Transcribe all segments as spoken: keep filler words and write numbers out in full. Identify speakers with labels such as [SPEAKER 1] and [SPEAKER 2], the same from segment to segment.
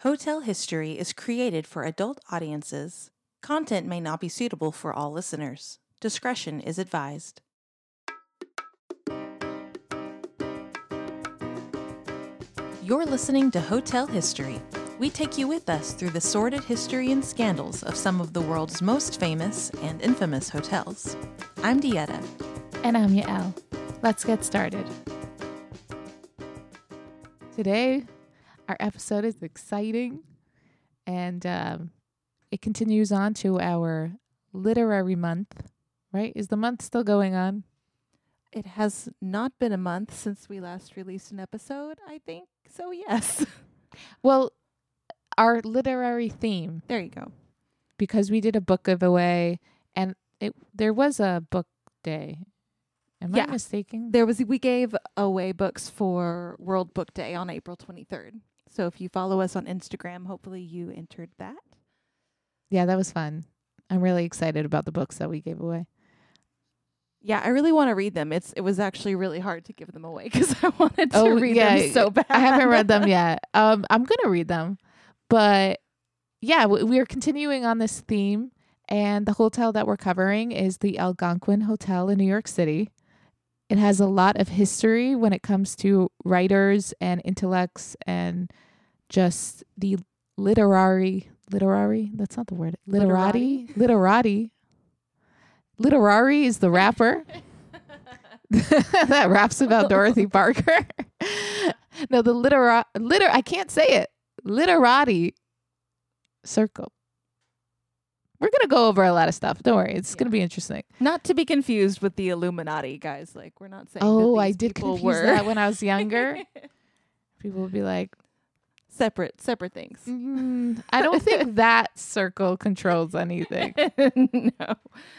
[SPEAKER 1] Hotel History is created for adult audiences. Content may not be suitable for all listeners. Discretion is advised. You're listening to Hotel History. We take you with us through the sordid history and scandals of some of the world's most famous and infamous hotels. I'm Dieta.
[SPEAKER 2] And I'm Yael. Let's get started. Today, our episode is exciting, and um, it continues on to our literary month, right? Is the month still going on?
[SPEAKER 1] It has not been a month since we last released an episode, I think. So, yes.
[SPEAKER 2] Well, our literary theme,
[SPEAKER 1] There you go.
[SPEAKER 2] because we did a book giveaway, and it there was a book day. Am
[SPEAKER 1] Yeah.
[SPEAKER 2] I mistaken?
[SPEAKER 1] There was we gave away books for World Book Day on April twenty-third. So if you follow us on Instagram, hopefully you entered that.
[SPEAKER 2] Yeah, that was fun. I'm really excited about the books that we gave away.
[SPEAKER 1] Yeah, I really want to read them. It's it was actually really hard to give them away because I wanted to
[SPEAKER 2] Oh,
[SPEAKER 1] read
[SPEAKER 2] yeah,
[SPEAKER 1] them so bad.
[SPEAKER 2] I haven't read them yet. Um, I'm gonna read them, but yeah, w- we're continuing on this theme, and the hotel that we're covering is the Algonquin Hotel in New York City. It has a lot of history when it comes to writers and intellects and just the literary literary. That's not the word. Literati. Literati. Literary is the rapper that raps about Dorothy Parker. No, the litera liter I can't say it. Literati circle. We're gonna go over a lot of stuff. Don't worry, it's
[SPEAKER 1] Yeah.
[SPEAKER 2] gonna be interesting.
[SPEAKER 1] Not to be confused with the Illuminati, guys. Like we're not saying.
[SPEAKER 2] Oh,
[SPEAKER 1] that
[SPEAKER 2] I
[SPEAKER 1] these
[SPEAKER 2] did
[SPEAKER 1] people
[SPEAKER 2] confuse
[SPEAKER 1] were
[SPEAKER 2] that when I was younger. People would be like,
[SPEAKER 1] separate, separate things.
[SPEAKER 2] mm, I don't think that circle controls anything.
[SPEAKER 1] No.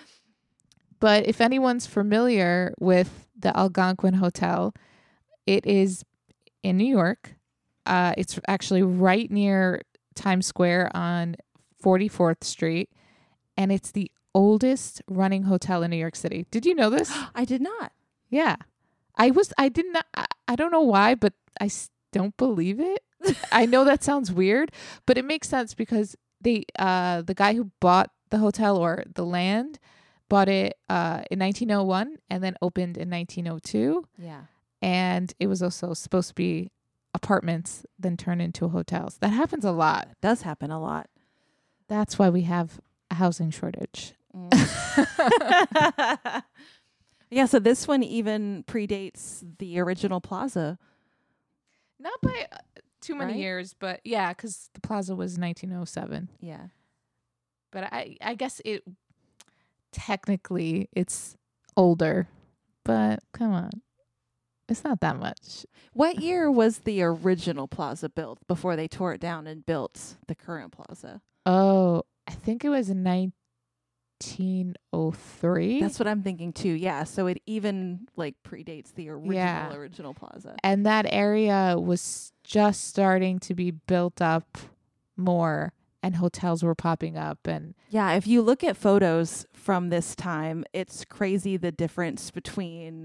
[SPEAKER 2] But if anyone's familiar with the Algonquin Hotel, it is in New York. Uh, it's actually right near Times Square on forty-fourth Street. And it's the oldest running hotel in New York City. Did you know this?
[SPEAKER 1] I did not.
[SPEAKER 2] Yeah. I was, I did not, I, I don't know why, but I s- don't believe it. I know that sounds weird, but it makes sense because they, uh, the guy who bought the hotel or the land bought it uh, in nineteen oh one and then opened in nineteen oh two.
[SPEAKER 1] Yeah.
[SPEAKER 2] And it was also supposed to be apartments, then turned into hotels. That happens a lot.
[SPEAKER 1] It does happen a lot.
[SPEAKER 2] That's why we have a housing shortage.
[SPEAKER 1] Mm. Yeah, so this one even predates the original plaza.
[SPEAKER 2] Not by uh, too many
[SPEAKER 1] Right?
[SPEAKER 2] years, but yeah, because the plaza was nineteen oh seven.
[SPEAKER 1] Yeah.
[SPEAKER 2] But I, I guess it technically it's older, but come on, it's not that much.
[SPEAKER 1] What year was the original plaza built before they tore it down and built the current plaza?
[SPEAKER 2] Oh, I think it was nineteen oh three.
[SPEAKER 1] That's what I'm thinking too. Yeah, so it even like predates the original
[SPEAKER 2] Yeah.
[SPEAKER 1] original plaza.
[SPEAKER 2] And that area was just starting to be built up more, and hotels were popping up. And
[SPEAKER 1] Yeah, if you look at photos from this time, it's crazy the difference between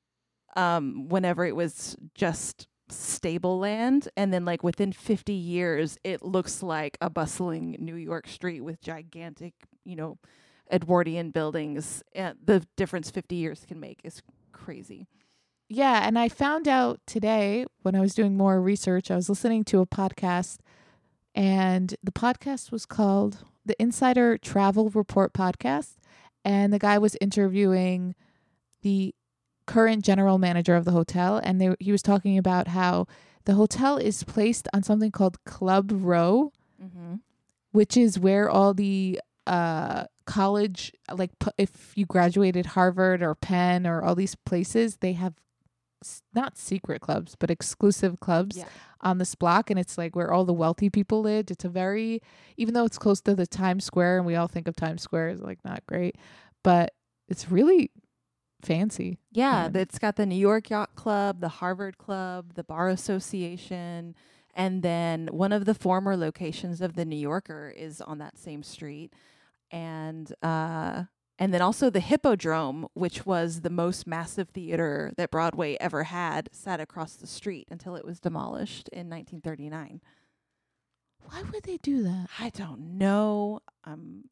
[SPEAKER 1] um whenever it was just stable land and then like within fifty years it looks like a bustling New York street with gigantic, you know, Edwardian buildings. And the difference fifty years can make is crazy.
[SPEAKER 2] yeah, and I found out today when I was doing more research, I was listening to a podcast, and the podcast was called the Insider Travel Report Podcast. And the guy was interviewing the current general manager of the hotel. And they, he was talking about how the hotel is placed on something called Club Row,
[SPEAKER 1] Mm-hmm.
[SPEAKER 2] which is where all the uh, college, like p- if you graduated Harvard or Penn or all these places, they have s- not secret clubs, but exclusive clubs
[SPEAKER 1] Yeah.
[SPEAKER 2] on this block. And it's like where all the wealthy people lived. It's a very, even though it's close to the Times Square and we all think of Times Square as like not great, but it's really fancy.
[SPEAKER 1] Yeah,
[SPEAKER 2] And-
[SPEAKER 1] it's got the New York Yacht Club, the Harvard Club, the Bar Association, and then one of the former locations of the New Yorker is on that same street. And uh and then also the Hippodrome, which was the most massive theater that Broadway ever had, sat across the street until it was demolished in nineteen thirty-nine.
[SPEAKER 2] Why would they do that?
[SPEAKER 1] I don't know. Um,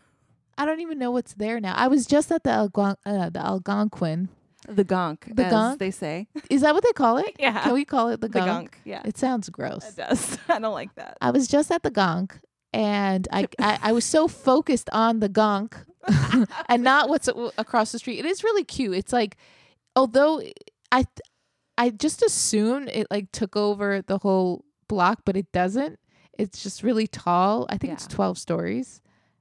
[SPEAKER 2] I don't even know what's there now. I was just at the Algon- uh, the Algonquin.
[SPEAKER 1] the gonk,
[SPEAKER 2] The
[SPEAKER 1] as
[SPEAKER 2] gonk?
[SPEAKER 1] they say.
[SPEAKER 2] Is that what they call it?
[SPEAKER 1] Yeah.
[SPEAKER 2] Can we call it the
[SPEAKER 1] The
[SPEAKER 2] gonk?
[SPEAKER 1] gonk, yeah.
[SPEAKER 2] It sounds gross.
[SPEAKER 1] It does. I don't like that.
[SPEAKER 2] I was just at the gonk, and I, I, I was so focused on the gonk and not what's a- across the street. It is really cute. It's like, although I I just assumed it like took over the whole block, but it doesn't. It's just really tall. I think it's
[SPEAKER 1] Yeah.
[SPEAKER 2] twelve stories.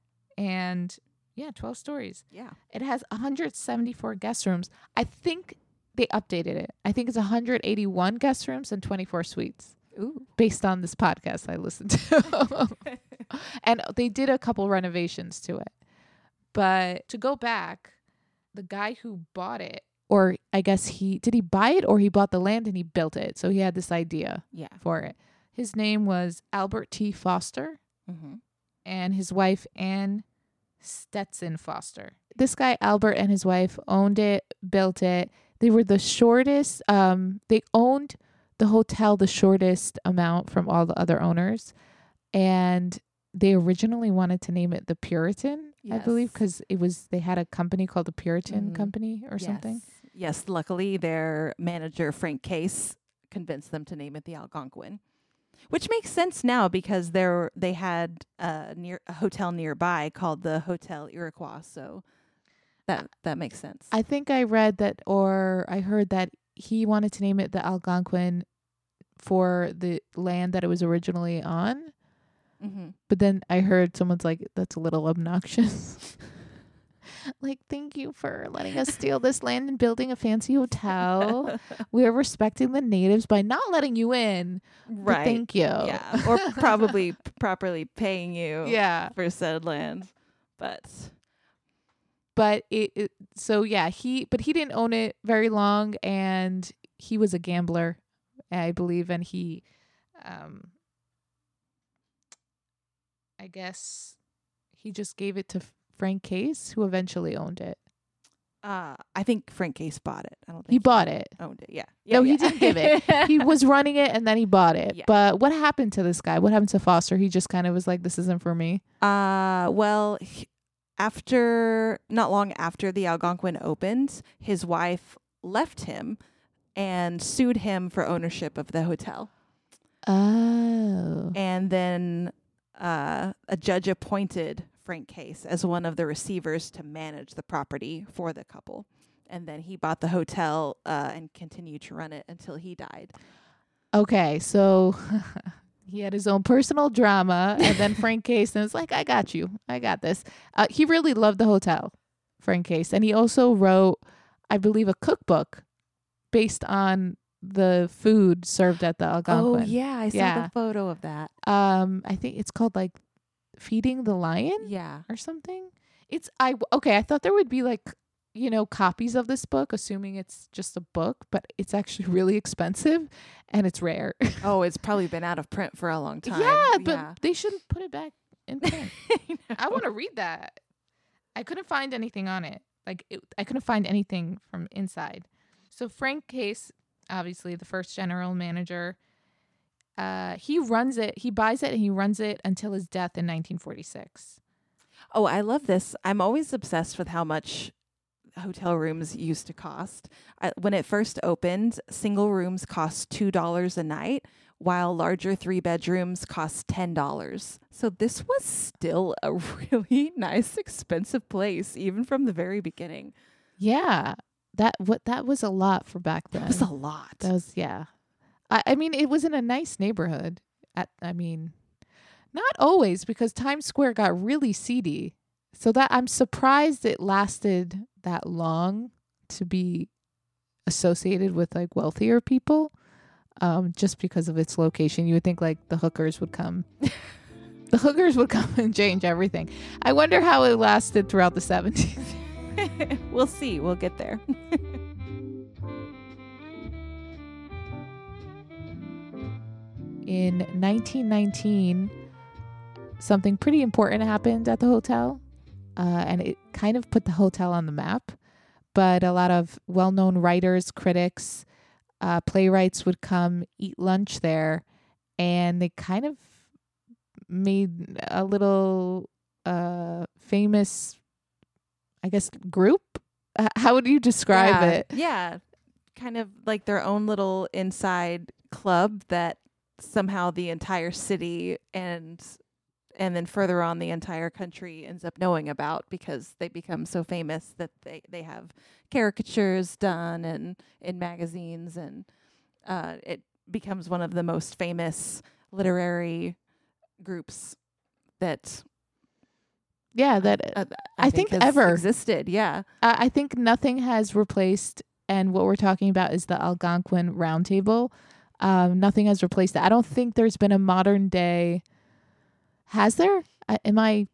[SPEAKER 2] And yeah, twelve stories.
[SPEAKER 1] Yeah.
[SPEAKER 2] It has one hundred seventy-four guest rooms. I think they updated it. I think it's one hundred eighty-one guest rooms and twenty-four suites
[SPEAKER 1] Ooh.
[SPEAKER 2] based on this podcast I listened to. And they did a couple renovations to it. But to go back, the guy who bought it, or I guess he, did he buy it or he bought the land and he built it? So he had this idea
[SPEAKER 1] Yeah.
[SPEAKER 2] for it. His name was Albert T. Foster
[SPEAKER 1] Mm-hmm.
[SPEAKER 2] and his wife, Ann Stetson Foster. This guy, Albert, and his wife owned it, built it. They were the shortest, um, they owned the hotel the shortest amount from all the other owners. And they originally wanted to name it the Puritan, I believe,
[SPEAKER 1] Yes.
[SPEAKER 2] because it was, they had a company called the Puritan
[SPEAKER 1] Mhm.
[SPEAKER 2] Company or something.
[SPEAKER 1] Yes. Yes. Luckily, their manager, Frank Case, convinced them to name it the Algonquin, which makes sense now because there they had a near a hotel nearby called the Hotel Iroquois. So that that makes sense.
[SPEAKER 2] I think I read that, or I heard that he wanted to name it the Algonquin for the land that it was originally on.
[SPEAKER 1] mm-hmm.
[SPEAKER 2] But then I heard someone's like, that's a little obnoxious. Like, thank you for letting us steal this land and building a fancy hotel. We're respecting the natives by not letting you in. But
[SPEAKER 1] Right.
[SPEAKER 2] thank you.
[SPEAKER 1] Yeah. Or probably p- properly paying you
[SPEAKER 2] Yeah.
[SPEAKER 1] for said land. But
[SPEAKER 2] But it, it, so yeah, he, but he didn't own it very long, and he was a gambler, I believe, and he, um, I guess he just gave it to Frank Case, who eventually owned it.
[SPEAKER 1] uh, I think Frank Case bought it. I don't think
[SPEAKER 2] He bought it.
[SPEAKER 1] owned it. Yeah.
[SPEAKER 2] No,
[SPEAKER 1] yeah,
[SPEAKER 2] he didn't give it. He was running it and then he bought it.
[SPEAKER 1] Yeah.
[SPEAKER 2] But what happened to this guy? What happened to Foster? He just kind of was like, this isn't for me.
[SPEAKER 1] Uh, well, he- after not long after the Algonquin opened, his wife left him and sued him for ownership of the hotel.
[SPEAKER 2] Oh.
[SPEAKER 1] And then uh, a judge appointed Frank Case as one of the receivers to manage the property for the couple. And then he bought the hotel uh, and continued to run it until he died.
[SPEAKER 2] Okay, so he had his own personal drama, and then Frank Case was like, I got you. I got this. Uh, he really loved the hotel, Frank Case. And he also wrote, I believe, a cookbook based on the food served at the Algonquin.
[SPEAKER 1] Oh, yeah. I saw
[SPEAKER 2] Yeah.
[SPEAKER 1] the photo of that.
[SPEAKER 2] Um, I think it's called like Feeding the Lion
[SPEAKER 1] Yeah.
[SPEAKER 2] or something. It's I okay. I thought there would be like, you know, copies of this book, assuming it's just a book, but it's actually really expensive and it's rare.
[SPEAKER 1] Oh, it's probably been out of print for a long time.
[SPEAKER 2] Yeah, but they shouldn't put it back in print. I want to read that. I couldn't find anything on it. Like it, I couldn't find anything from inside. So Frank Case, obviously the first general manager, uh, he runs it. He buys it and he runs it until his death in nineteen forty-six.
[SPEAKER 1] Oh, I love this. I'm always obsessed with how much hotel rooms used to cost. I, when it first opened, single rooms cost two dollars a night, while larger three bedrooms cost ten dollars. So this was still a really nice, expensive place, even from the very beginning.
[SPEAKER 2] Yeah, that what that was a lot for back then.
[SPEAKER 1] That was a lot.
[SPEAKER 2] That was yeah. I I mean, it was in a nice neighborhood. At I mean, not always, because Times Square got really seedy. So that I'm surprised it lasted that long to be associated with like wealthier people. Um, just because of its location, you would think like the hookers would come. The hookers would come and change everything. I wonder how it lasted throughout the seventies.
[SPEAKER 1] We'll see. We'll get there.
[SPEAKER 2] In nineteen nineteen, something pretty important happened at the hotel, uh, and it kind of put the hotel on the map. But a lot of well-known writers, critics, uh, playwrights would come eat lunch there, and they kind of made a little uh famous, I guess, group. Uh, how would you describe
[SPEAKER 1] yeah,
[SPEAKER 2] it?
[SPEAKER 1] Yeah. Kind of like their own little inside club that somehow the entire city and and then further on the entire country ends up knowing about because they become so famous that they, they have caricatures done and in magazines, and uh, it becomes one of the most famous literary groups that
[SPEAKER 2] Yeah, that
[SPEAKER 1] uh,
[SPEAKER 2] I
[SPEAKER 1] I,
[SPEAKER 2] think
[SPEAKER 1] has
[SPEAKER 2] ever.
[SPEAKER 1] existed. Yeah.
[SPEAKER 2] uh, I think nothing has replaced, and what we're talking about is the Algonquin Roundtable. Um, nothing has replaced that. I don't think there's been a modern day. Has there? I, am I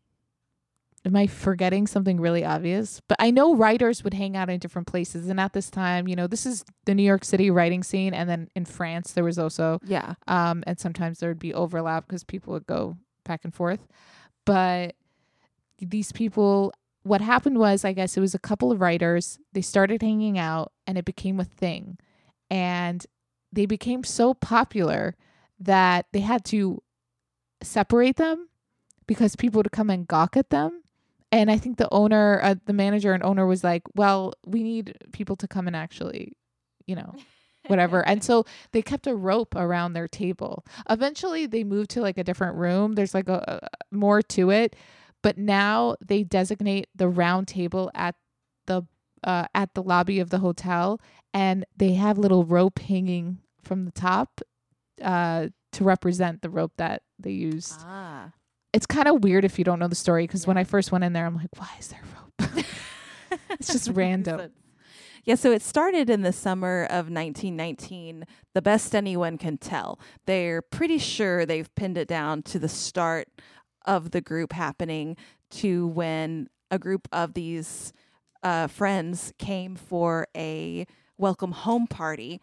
[SPEAKER 2] am I forgetting something really obvious? But I know writers would hang out in different places, and at this time, you know, this is the New York City writing scene, and then in France there was also,
[SPEAKER 1] Yeah.
[SPEAKER 2] um, and sometimes there would be overlap because people would go back and forth. But these people, what happened was, I guess it was a couple of writers. They started hanging out, and it became a thing, and they became so popular that they had to separate them because people would come and gawk at them. And I think the owner, uh, the manager and owner was like, well, we need people to come and actually, you know, whatever. And so they kept a rope around their table. Eventually they moved to like a different room. There's like a, a more to it. But now they designate the round table at the uh, at the lobby of the hotel, and they have little rope hanging from the top uh, to represent the rope that they used.
[SPEAKER 1] Ah.
[SPEAKER 2] It's kind of weird if you don't know the story, because
[SPEAKER 1] Yeah.
[SPEAKER 2] when I first went in there, I'm like, why is there rope? It's just random.
[SPEAKER 1] Yeah, so it started in the summer of nineteen nineteen, the best anyone can tell. They're pretty sure they've pinned it down to the start of the group happening, to when a group of these uh, friends came for a welcome home party.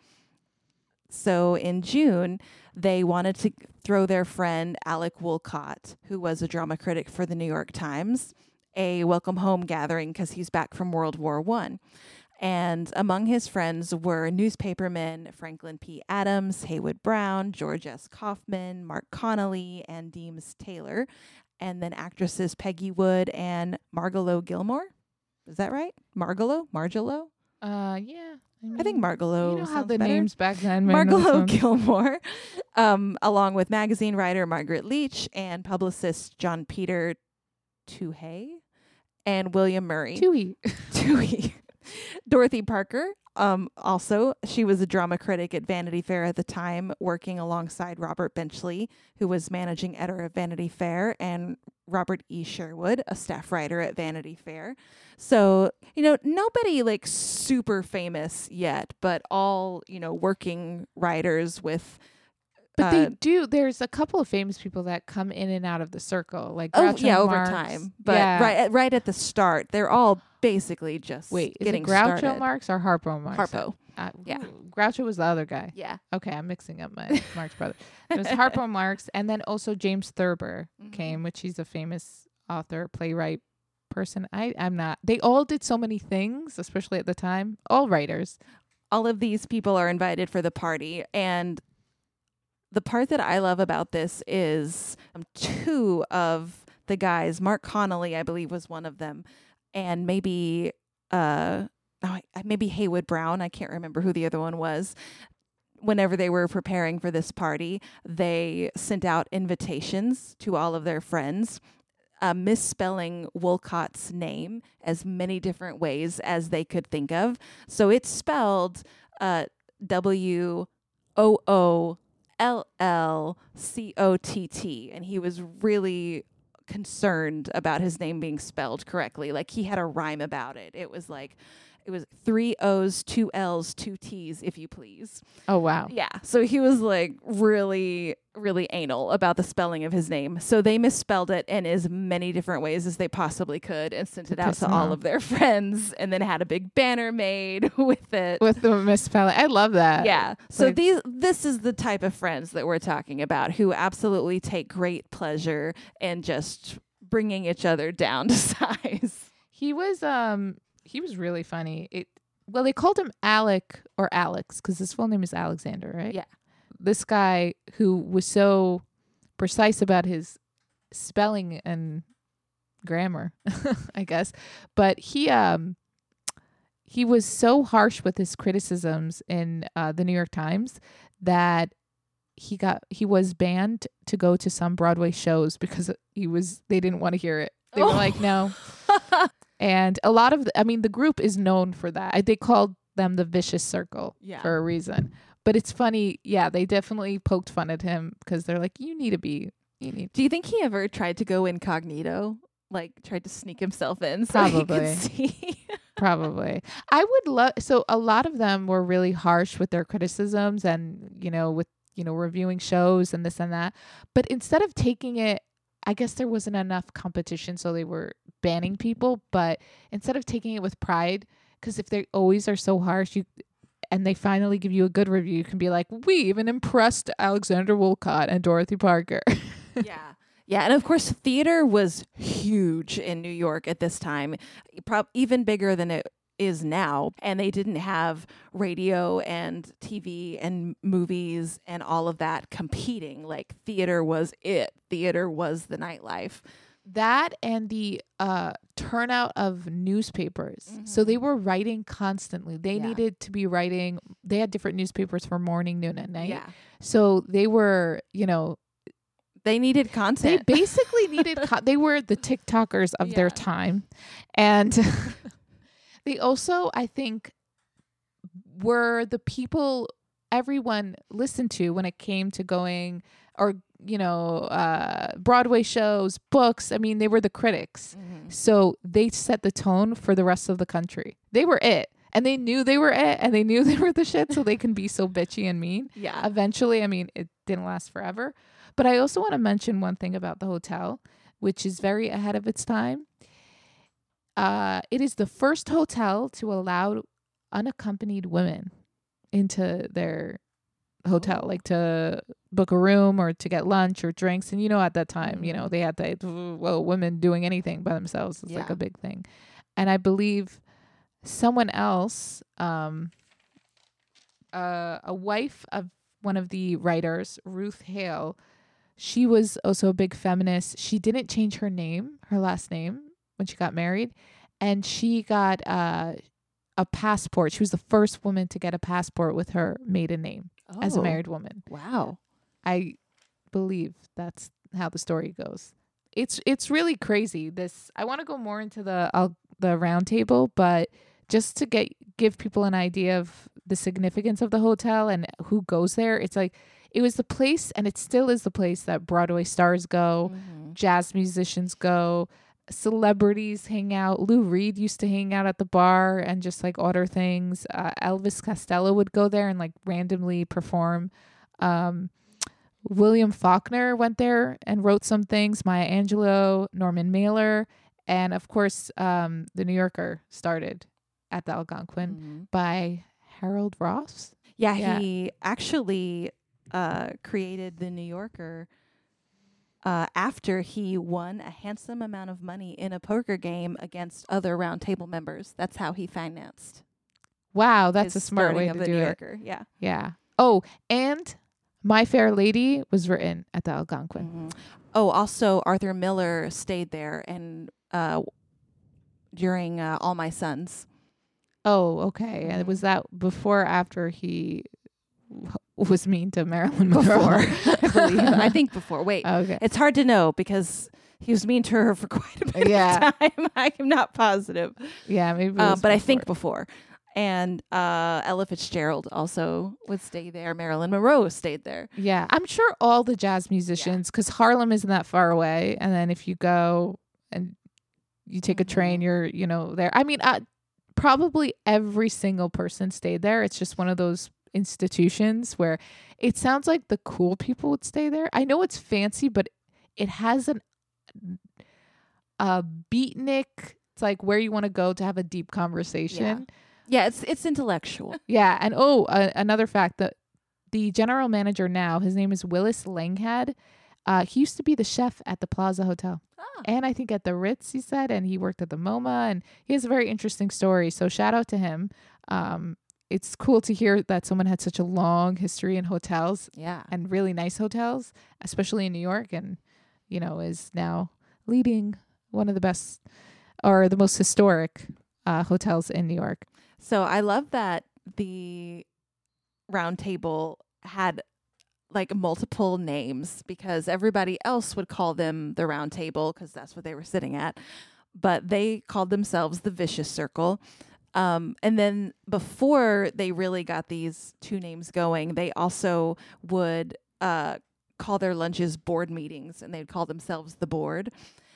[SPEAKER 1] So in June, they wanted to throw their friend Alec Woolcott, who was a drama critic for the New York Times, a welcome home gathering because he's back from World War One. And among his friends were newspapermen Franklin P. Adams, Haywood Brown, George S. Kaufman, Mark Connolly, and Deems Taylor, and then actresses Peggy Wood and Margalo Gilmore. Is that right? Margalo? Margalo?
[SPEAKER 2] Uh, yeah. I, mean,
[SPEAKER 1] I think Margalo.
[SPEAKER 2] You know how
[SPEAKER 1] sounds
[SPEAKER 2] the
[SPEAKER 1] better.
[SPEAKER 2] names back then. made no
[SPEAKER 1] Margalo
[SPEAKER 2] sense.
[SPEAKER 1] Gilmore, um, along with magazine writer Margaret Leach and publicist John Peter Tuhey and William Murray.
[SPEAKER 2] Tui.
[SPEAKER 1] Tuhey. Dorothy Parker, um, also, she was a drama critic at Vanity Fair at the time, working alongside Robert Benchley, who was managing editor of Vanity Fair, and Robert E. Sherwood, a staff writer at Vanity Fair. So, you know, nobody like super famous yet, but all, you know, working writers with.
[SPEAKER 2] But
[SPEAKER 1] uh,
[SPEAKER 2] they do. There's a couple of famous people that come in and out of the circle, like
[SPEAKER 1] Oh
[SPEAKER 2] Groucho
[SPEAKER 1] yeah, over
[SPEAKER 2] Marx.
[SPEAKER 1] time, but
[SPEAKER 2] yeah.
[SPEAKER 1] right, at, right at the start, they're all basically just
[SPEAKER 2] Wait, is
[SPEAKER 1] getting
[SPEAKER 2] it Groucho
[SPEAKER 1] started.
[SPEAKER 2] Marx or Harpo Marx?
[SPEAKER 1] Harpo,
[SPEAKER 2] Uh,
[SPEAKER 1] Yeah.
[SPEAKER 2] Groucho was the other guy.
[SPEAKER 1] yeah.
[SPEAKER 2] Okay, I'm mixing up my Marx brother. It was Harpo Marx, and then also James Thurber
[SPEAKER 1] Mhm.
[SPEAKER 2] came, which he's a famous author, playwright person. I I'm not. They all did so many things, especially at the time. All writers.
[SPEAKER 1] All of these people are invited for the party, and the part that I love about this is um, two of the guys, Mark Connolly, I believe, was one of them, and maybe uh, oh, maybe Haywood Brown. I can't remember who the other one was. Whenever they were preparing for this party, they sent out invitations to all of their friends, uh, misspelling Woolcott's name as many different ways as they could think of. So it's spelled uh, W O O L L C O T T, and he was really concerned about his name being spelled correctly. Like, he had a rhyme about it. It was like, it was three O's, two L's, two T's, if you please.
[SPEAKER 2] Oh wow.
[SPEAKER 1] Yeah. So he was like really, really anal about the spelling of his name. So they misspelled it in as many different ways as they possibly could and sent it out
[SPEAKER 2] piss
[SPEAKER 1] to
[SPEAKER 2] him
[SPEAKER 1] all
[SPEAKER 2] off.
[SPEAKER 1] of their friends, and then had a big banner made with it.
[SPEAKER 2] With the misspelling, I love that.
[SPEAKER 1] Yeah. So
[SPEAKER 2] Like-
[SPEAKER 1] these this is the type of friends that we're talking about, who absolutely take great pleasure in just bringing each other down to size.
[SPEAKER 2] He was um he was really funny. It well they called him Alec or Alex because his full name is Alexander, right?
[SPEAKER 1] Yeah.
[SPEAKER 2] This guy who was so precise about his spelling and grammar, I guess. But he um he was so harsh with his criticisms in uh, the New York Times that he got he was banned to go to some Broadway shows because he was they didn't want to hear it. They were
[SPEAKER 1] Oh.
[SPEAKER 2] like, no. And a lot of the, I mean, the group is known for that. They called them the Vicious Circle
[SPEAKER 1] Yeah.
[SPEAKER 2] for a reason. But it's funny, yeah, they definitely poked fun at him because they're like, you need to be, you need.
[SPEAKER 1] Do you think he ever tried to go incognito? Like tried to sneak himself in so he
[SPEAKER 2] Probably.
[SPEAKER 1] could see?
[SPEAKER 2] Probably. I would love, so a lot of them were really harsh with their criticisms and, you know, with, you know, reviewing shows and this and that. But instead of taking it, I guess there wasn't enough competition, so they were banning people. But instead of taking it with pride, because if they always are so harsh, you and they finally give you a good review, you can be like, we even impressed Alexander Woollcott and Dorothy Parker.
[SPEAKER 1] Yeah. Yeah. And of course, theater was huge in New York at this time, prob- even bigger than it is now. And they didn't have radio and T V and movies and all of that competing. Like theater was it. Theater was the nightlife.
[SPEAKER 2] That and the uh, turnout of newspapers.
[SPEAKER 1] Mhm.
[SPEAKER 2] So they were writing constantly. They
[SPEAKER 1] Yeah.
[SPEAKER 2] needed to be writing. They had different newspapers for morning, noon, and night.
[SPEAKER 1] Yeah.
[SPEAKER 2] So they were, you know,
[SPEAKER 1] They needed
[SPEAKER 2] they
[SPEAKER 1] content.
[SPEAKER 2] basically needed, co- they were the TikTokers of their
[SPEAKER 1] Yeah.
[SPEAKER 2] time. And they also, I think, were the people everyone listened to when it came to going or, you know, uh, Broadway shows, books. I mean, they were the critics.
[SPEAKER 1] Mhm.
[SPEAKER 2] So they set the tone for the rest of the country. They were it. And they knew they were it. And they knew they were the shit. So they can be so bitchy and mean.
[SPEAKER 1] Yeah.
[SPEAKER 2] Eventually, I mean, it didn't last forever. But I also want to mention one thing about the hotel, which is very ahead of its time. Uh, it is the first hotel to allow unaccompanied women into their hotel,
[SPEAKER 1] Oh.
[SPEAKER 2] like to book a room or to get lunch or drinks. And, you know, at that time, you know,
[SPEAKER 1] Mhm.
[SPEAKER 2] they had that, well, women doing anything by themselves. It's like
[SPEAKER 1] Yeah.
[SPEAKER 2] a big thing. And I believe someone else, um, uh, a wife of one of the writers, Ruth Hale, she was also a big feminist. She didn't change her name, her last name, when she got married. And she got uh, a passport. She was the first woman to get a passport with her maiden name as a
[SPEAKER 1] Oh,
[SPEAKER 2] married woman.
[SPEAKER 1] Wow.
[SPEAKER 2] I believe that's how the story goes. It's it's really crazy. This I want to go more into the uh, the round table, but just to get give people an idea of the significance of the hotel and who goes there. It's like it was the place, and it still is the place that Broadway stars go,
[SPEAKER 1] Mhm.
[SPEAKER 2] jazz musicians go, celebrities hang out. Lou Reed used to hang out at the bar and just like order things. Uh, Elvis Costello would go there and like randomly perform. Um, William Faulkner went there and wrote some things. Maya Angelou, Norman Mailer, and of course, um, the New Yorker started at the Algonquin
[SPEAKER 1] Mhm.
[SPEAKER 2] by Harold Ross.
[SPEAKER 1] Yeah,
[SPEAKER 2] Yeah.
[SPEAKER 1] he actually uh, created the New Yorker uh, after he won a handsome amount of money in a poker game against other round table members. That's how he financed.
[SPEAKER 2] Wow, that's
[SPEAKER 1] his
[SPEAKER 2] a smart
[SPEAKER 1] starting
[SPEAKER 2] way
[SPEAKER 1] of
[SPEAKER 2] to
[SPEAKER 1] the
[SPEAKER 2] do
[SPEAKER 1] New
[SPEAKER 2] it.
[SPEAKER 1] Yorker. Yeah.
[SPEAKER 2] Yeah. Oh, and My Fair Lady was written at the Algonquin.
[SPEAKER 1] Mhm. Oh, also Arthur Miller stayed there and uh, during uh, All My Sons.
[SPEAKER 2] Oh, okay. And
[SPEAKER 1] Mhm.
[SPEAKER 2] was that before or after he w- was mean to Marilyn Monroe?
[SPEAKER 1] Before, I believe. I think before. Wait,
[SPEAKER 2] Okay.
[SPEAKER 1] it's hard to know because he was mean to her for quite a bit
[SPEAKER 2] Yeah.
[SPEAKER 1] of time. I'm not positive.
[SPEAKER 2] Yeah, maybe. It
[SPEAKER 1] Um,
[SPEAKER 2] was
[SPEAKER 1] but I
[SPEAKER 2] before.
[SPEAKER 1] think before. And uh, Ella Fitzgerald also would stay there. Marilyn Monroe stayed there.
[SPEAKER 2] Yeah, I'm sure all the jazz musicians, because Harlem isn't that far away, and then if you go and you take a train,
[SPEAKER 1] Mhm.
[SPEAKER 2] you're you know there. I mean, uh, probably every single person stayed there. It's just one of those institutions where it sounds like the cool people would stay there. I know it's fancy, but it has an a beatnik. It's like where you want to go to have a deep conversation.
[SPEAKER 1] Yeah, it's it's intellectual.
[SPEAKER 2] Yeah, and oh, uh, another fact that the general manager now, his name is Willis Langhad. Uh, he used to be the chef at the Plaza Hotel,
[SPEAKER 1] Ah.
[SPEAKER 2] and I think at the Ritz, he said, and he worked at the MoMA, and he has a very interesting story. So shout out to him. Um, it's cool to hear that someone had such a long history in hotels
[SPEAKER 1] Yeah.
[SPEAKER 2] and really nice hotels, especially in New York and you know, is now leading one of the best or the most historic uh, hotels in New York.
[SPEAKER 1] So I love that the Round Table had like multiple names because everybody else would call them the Round Table because that's what they were sitting at. But they called themselves the Vicious Circle. Um, and then before they really got these two names going, they also would uh, call their lunches board meetings, and they'd call themselves the board.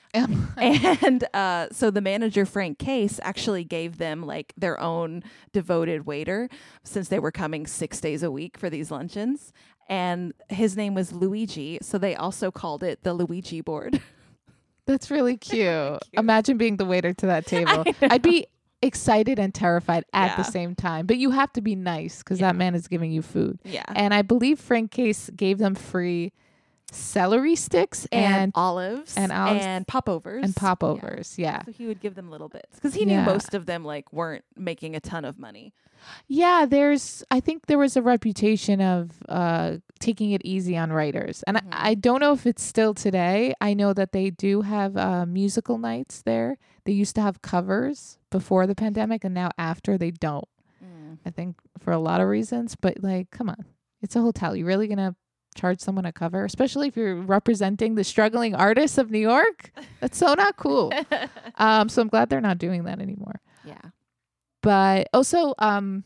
[SPEAKER 1] and uh, so the manager, Frank Case, actually gave them like their own devoted waiter since they were coming six days a week for these luncheons. And his name was Luigi. So they also called it the Luigi board.
[SPEAKER 2] That's really cute.
[SPEAKER 1] Cute.
[SPEAKER 2] Imagine being the waiter to that table. I'd be excited and terrified at
[SPEAKER 1] Yeah.
[SPEAKER 2] the same time. But you have to be nice because
[SPEAKER 1] Yeah.
[SPEAKER 2] that man is giving you food.
[SPEAKER 1] Yeah.
[SPEAKER 2] And I believe Frank Case gave them free celery sticks
[SPEAKER 1] And,
[SPEAKER 2] and
[SPEAKER 1] olives
[SPEAKER 2] and olives
[SPEAKER 1] and popovers.
[SPEAKER 2] and popovers. Yeah.
[SPEAKER 1] So he would give them little bits because he knew
[SPEAKER 2] Yeah.
[SPEAKER 1] most of them like weren't making a ton of money.
[SPEAKER 2] Yeah, there's I think there was a reputation of uh taking it easy on writers. And
[SPEAKER 1] Mhm.
[SPEAKER 2] I, I don't know if it's still today. I know that they do have uh musical nights there. They used to have covers before the pandemic, and now after they don't. I think for a lot of reasons, but like, come on. It's a hotel. You really gonna charge someone a cover, especially if you're representing the struggling artists of New York? That's so not cool. Um, so I'm glad they're not doing that anymore.
[SPEAKER 1] Yeah.
[SPEAKER 2] But also, um,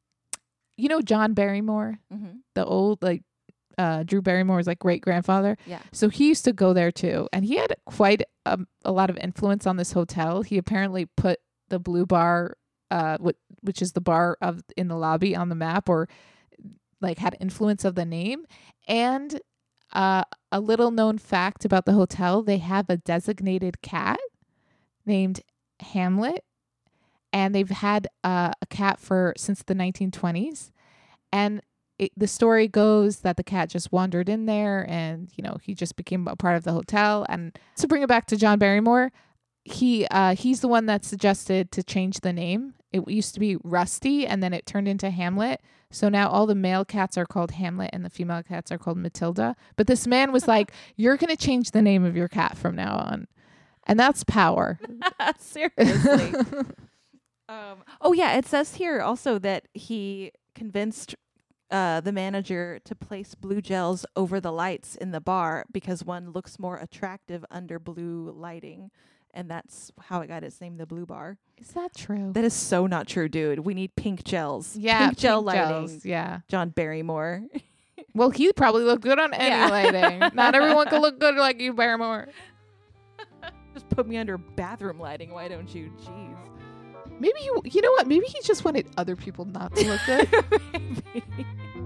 [SPEAKER 2] you know, John Barrymore,
[SPEAKER 1] Mm-hmm.
[SPEAKER 2] the old like uh, Drew Barrymore's like great grandfather.
[SPEAKER 1] Yeah.
[SPEAKER 2] So he used to go there too, and he had quite a, a lot of influence on this hotel. He apparently put the Blue Bar, uh, wh- which is the bar of in the lobby, on the map, or like had influence of the name. And uh, a little known fact about the hotel: they have a designated cat named Hamlet, and they've had uh, a cat for since the nineteen twenties. And it, the story goes that the cat just wandered in there, and you know he just became a part of the hotel. And to bring it back to John Barrymore, he uh, he's the one that suggested to change the name. It used to be Rusty, and then it turned into Hamlet. So now all the male cats are called Hamlet, and the female cats are called Matilda. But this man was like, "You're gonna change the name of your cat from now on," and that's power.
[SPEAKER 1] Seriously. um, oh yeah, it says here also that he convinced uh, the manager to place blue gels over the lights in the bar because one looks more attractive under blue lighting, and that's how it got its name, the Blue Bar.
[SPEAKER 2] Is that true?
[SPEAKER 1] That is so not true, dude. We need pink gels.
[SPEAKER 2] Yeah,
[SPEAKER 1] pink gel
[SPEAKER 2] pink
[SPEAKER 1] lighting.
[SPEAKER 2] gels, yeah.
[SPEAKER 1] John Barrymore.
[SPEAKER 2] Well, he probably looked good on any
[SPEAKER 1] Yeah.
[SPEAKER 2] lighting. Not everyone can look good like you, Barrymore.
[SPEAKER 1] Just put me under bathroom lighting, why don't you? Jeez.
[SPEAKER 2] Maybe you, you know what? Maybe he just wanted other people not to look good.
[SPEAKER 1] Maybe.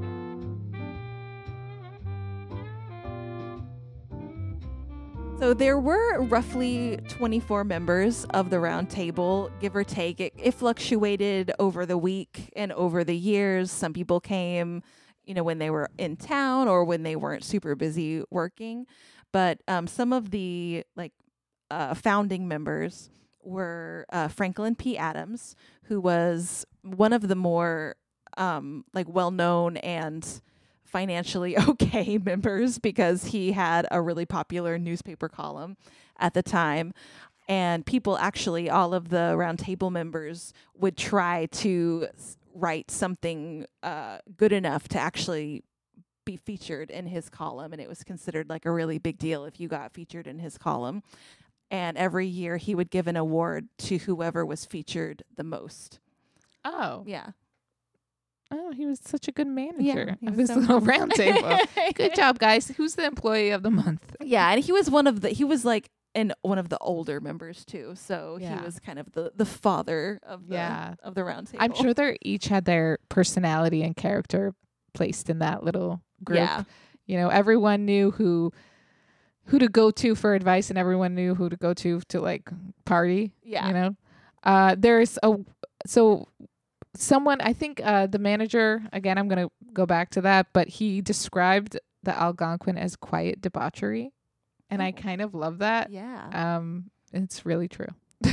[SPEAKER 1] So there were roughly twenty-four members of the Round Table, give or take. It, it fluctuated over the week and over the years. Some people came, you know, when they were in town or when they weren't super busy working. But um, some of the like uh, founding members were uh, Franklin P. Adams, who was one of the more um, like well-known and financially okay members because he had a really popular newspaper column at the time. And people actually, all of the Round Table members would try to s- write something uh, good enough to actually be featured in his column. And it was considered like a really big deal if you got featured in his column. And every year he would give an award to whoever was featured the most.
[SPEAKER 2] Oh.
[SPEAKER 1] Yeah.
[SPEAKER 2] Oh, he was such a good manager
[SPEAKER 1] he
[SPEAKER 2] of
[SPEAKER 1] was
[SPEAKER 2] his
[SPEAKER 1] so
[SPEAKER 2] little
[SPEAKER 1] nice.
[SPEAKER 2] round table. Good job, guys. Who's the employee of the month?
[SPEAKER 1] Yeah, and he was one of the he was like an one of the older members too. So
[SPEAKER 2] Yeah.
[SPEAKER 1] he was kind of the the father of the
[SPEAKER 2] Yeah.
[SPEAKER 1] of the Round Table.
[SPEAKER 2] I'm sure they each had their personality and character placed in that little group.
[SPEAKER 1] Yeah.
[SPEAKER 2] You know, everyone knew who who to go to for advice, and everyone knew who to go to to like party.
[SPEAKER 1] Yeah.
[SPEAKER 2] You know, uh, there's a so someone I think uh, the manager again. I'm gonna go back to that, but he described the Algonquin as quiet debauchery, and I
[SPEAKER 1] Oh.
[SPEAKER 2] kind of love that.
[SPEAKER 1] Yeah.
[SPEAKER 2] Um, it's really true.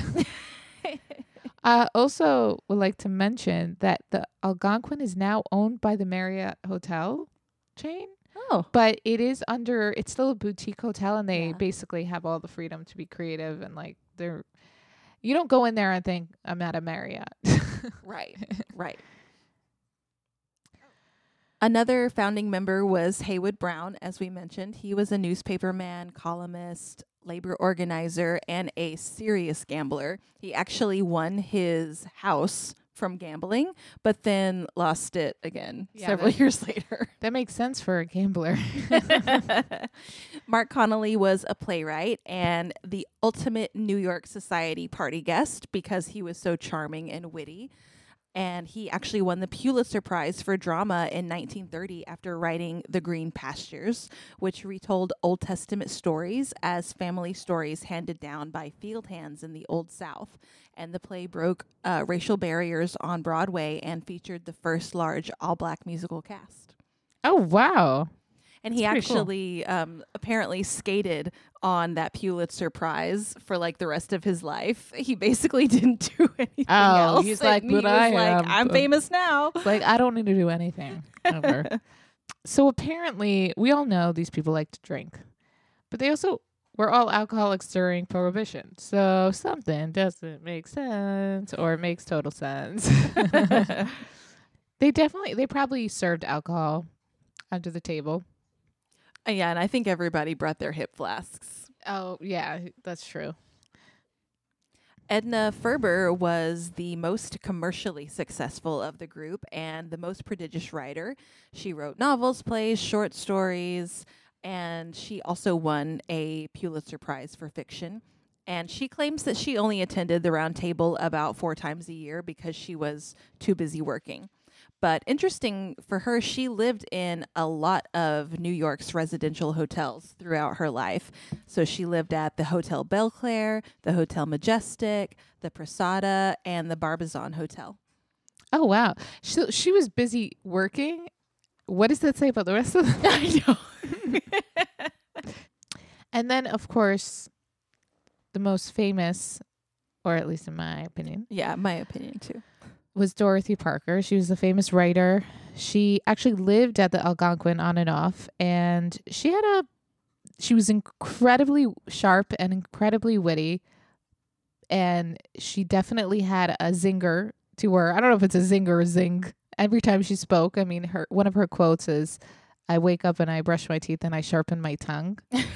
[SPEAKER 2] I also would like to mention that the Algonquin is now owned by the Marriott Hotel chain.
[SPEAKER 1] Oh.
[SPEAKER 2] But it is under, it's still a boutique hotel, and they
[SPEAKER 1] Yeah.
[SPEAKER 2] basically have all the freedom to be creative, and like they're, you don't go in there and think I'm at a Marriott.
[SPEAKER 1] Right. Right. Another founding member was Haywood Brown, as we mentioned. He was a newspaperman, columnist, labor organizer, and a serious gambler. He actually won his house from gambling, but then lost it again
[SPEAKER 2] Yeah,
[SPEAKER 1] several
[SPEAKER 2] that-
[SPEAKER 1] years later.
[SPEAKER 2] That makes sense for a gambler.
[SPEAKER 1] Mark Connolly was a playwright and the ultimate New York Society party guest because he was so charming and witty. And he actually won the Pulitzer Prize for drama in nineteen thirty after writing The Green Pastures, which retold Old Testament stories as family stories handed down by field hands in the Old South. And the play broke uh, racial barriers on Broadway and featured the first large all-black musical cast.
[SPEAKER 2] Oh, wow.
[SPEAKER 1] And he
[SPEAKER 2] That's pretty cool.
[SPEAKER 1] actually um, apparently skated on that Pulitzer Prize for like the rest of his life. He basically didn't do anything
[SPEAKER 2] Oh,
[SPEAKER 1] else.
[SPEAKER 2] he's
[SPEAKER 1] and
[SPEAKER 2] like,
[SPEAKER 1] he
[SPEAKER 2] "But
[SPEAKER 1] was
[SPEAKER 2] I
[SPEAKER 1] like,
[SPEAKER 2] am
[SPEAKER 1] I'm
[SPEAKER 2] the-"
[SPEAKER 1] famous now.
[SPEAKER 2] Like, I don't need to do anything ever. So apparently, we all know these people like to drink, but they also were all alcoholics during Prohibition. So something doesn't make sense, or it makes total sense. They definitely, they probably served alcohol under the table.
[SPEAKER 1] Uh, Yeah, and I think everybody brought their hip flasks.
[SPEAKER 2] Oh, yeah, that's true.
[SPEAKER 1] Edna Ferber was the most commercially successful of the group and the most prodigious writer. She wrote novels, plays, short stories, and she also won a Pulitzer Prize for fiction. And she claims that she only attended the round table about four times a year because she was too busy working. But interesting for her, she lived in a lot of New York's residential hotels throughout her life. So she lived at the Hotel Belclair, the Hotel Majestic, the Prasada, and the Barbizon Hotel.
[SPEAKER 2] Oh, wow. She, she was busy working. What does that say about the rest of them?
[SPEAKER 1] I know.
[SPEAKER 2] And then, of course, the most famous, or at least in my opinion,
[SPEAKER 1] Yeah, my opinion too.
[SPEAKER 2] was Dorothy Parker. She was a famous writer. She actually lived at the Algonquin on and off, and she had a she was incredibly sharp and incredibly witty, and she definitely had a zinger to her. I don't know if it's a zinger or zing. Every time she spoke, I mean, her one of her quotes is, "I wake up and I brush my teeth and I sharpen my tongue."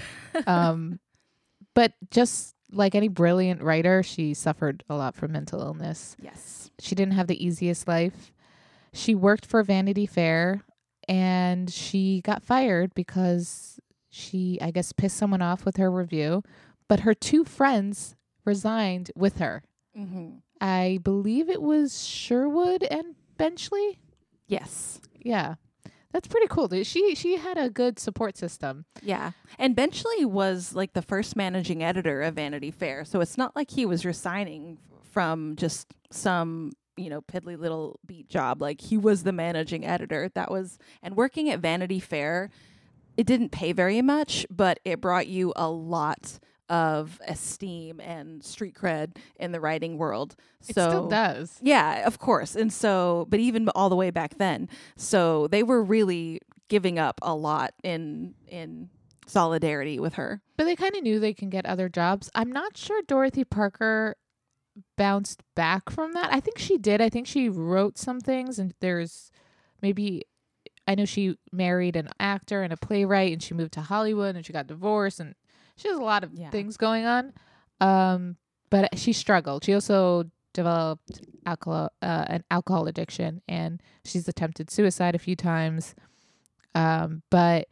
[SPEAKER 2] um, but just like any brilliant writer, she suffered a lot from mental illness.
[SPEAKER 1] Yes.
[SPEAKER 2] She didn't have the easiest life. She worked for Vanity Fair, and she got fired because she, I guess, pissed someone off with her review. But her two friends resigned with her.
[SPEAKER 1] Mm-hmm.
[SPEAKER 2] I believe it was Sherwood and Benchley.
[SPEAKER 1] Yes.
[SPEAKER 2] Yeah. That's pretty cool. She she had a good support system.
[SPEAKER 1] Yeah. And Benchley was like the first managing editor of Vanity Fair. So it's not like he was resigning from just some, you know, piddly little beat job. Like he was the managing editor. That was, and working at Vanity Fair, it didn't pay very much, but it brought you a lot of esteem and street cred in the writing world. So,
[SPEAKER 2] It still does.
[SPEAKER 1] yeah, of course. And so, but even all the way back then, so they were really giving up a lot in in solidarity with her.
[SPEAKER 2] But they kind of knew they can get other jobs. I'm not sure Dorothy Parker bounced back from that. I think she did. I think she wrote some things, and there's maybe, I know she married an actor and a playwright, and she moved to Hollywood, and she got divorced, and she has a lot of
[SPEAKER 1] Yeah.
[SPEAKER 2] things going on. Um, but she struggled. She also developed alcohol, uh, an alcohol addiction, and she's attempted suicide a few times. Um, but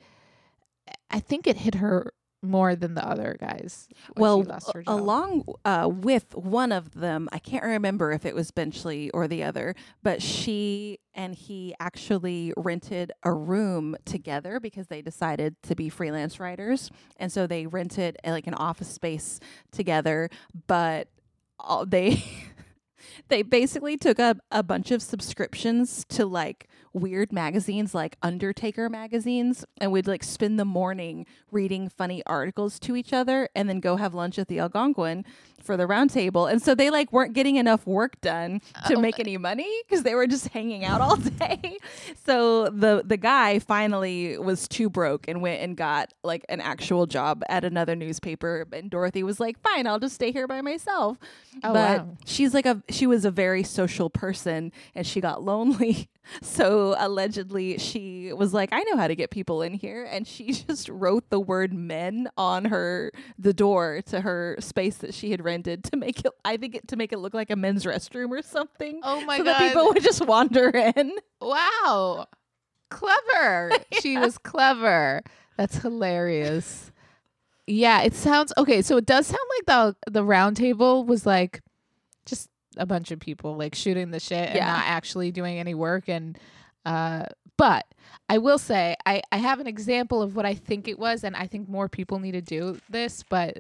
[SPEAKER 2] I think it hit her more than the other guys. when
[SPEAKER 1] Well,
[SPEAKER 2] she lost her
[SPEAKER 1] a-
[SPEAKER 2] job.
[SPEAKER 1] along uh, with one of them, I can't remember if it was Benchley or the other, but she and he actually rented a room together because they decided to be freelance writers. And so they rented uh, like an office space together, but all, they they basically took up a bunch of subscriptions to like weird magazines like Undertaker magazines and would like spend the morning reading funny articles to each other and then go have lunch at the Algonquin for the round table. And so they like weren't getting enough work done to
[SPEAKER 2] Oh
[SPEAKER 1] make
[SPEAKER 2] my-
[SPEAKER 1] any money because they were just hanging out all day. So the the guy finally was too broke and went and got like an actual job at another newspaper. And Dorothy was like, fine, I'll just stay here by myself.
[SPEAKER 2] Oh,
[SPEAKER 1] but
[SPEAKER 2] wow.
[SPEAKER 1] she's like a she was a very social person and she got lonely. So allegedly she was like, I know how to get people in here. And she just wrote the word men on her the door to her space that she had rented to make it I think it to make it look like a men's restroom or something.
[SPEAKER 2] Oh my
[SPEAKER 1] so
[SPEAKER 2] God.
[SPEAKER 1] that people would just wander in.
[SPEAKER 2] Wow. Clever. She was clever. That's hilarious. Yeah, it sounds okay. So it does sound like the the round table was like just a bunch of people like shooting the shit and
[SPEAKER 1] Yeah.
[SPEAKER 2] not actually doing any work. And uh, but I will say I I have an example of what I think it was, and I think more people need to do this. But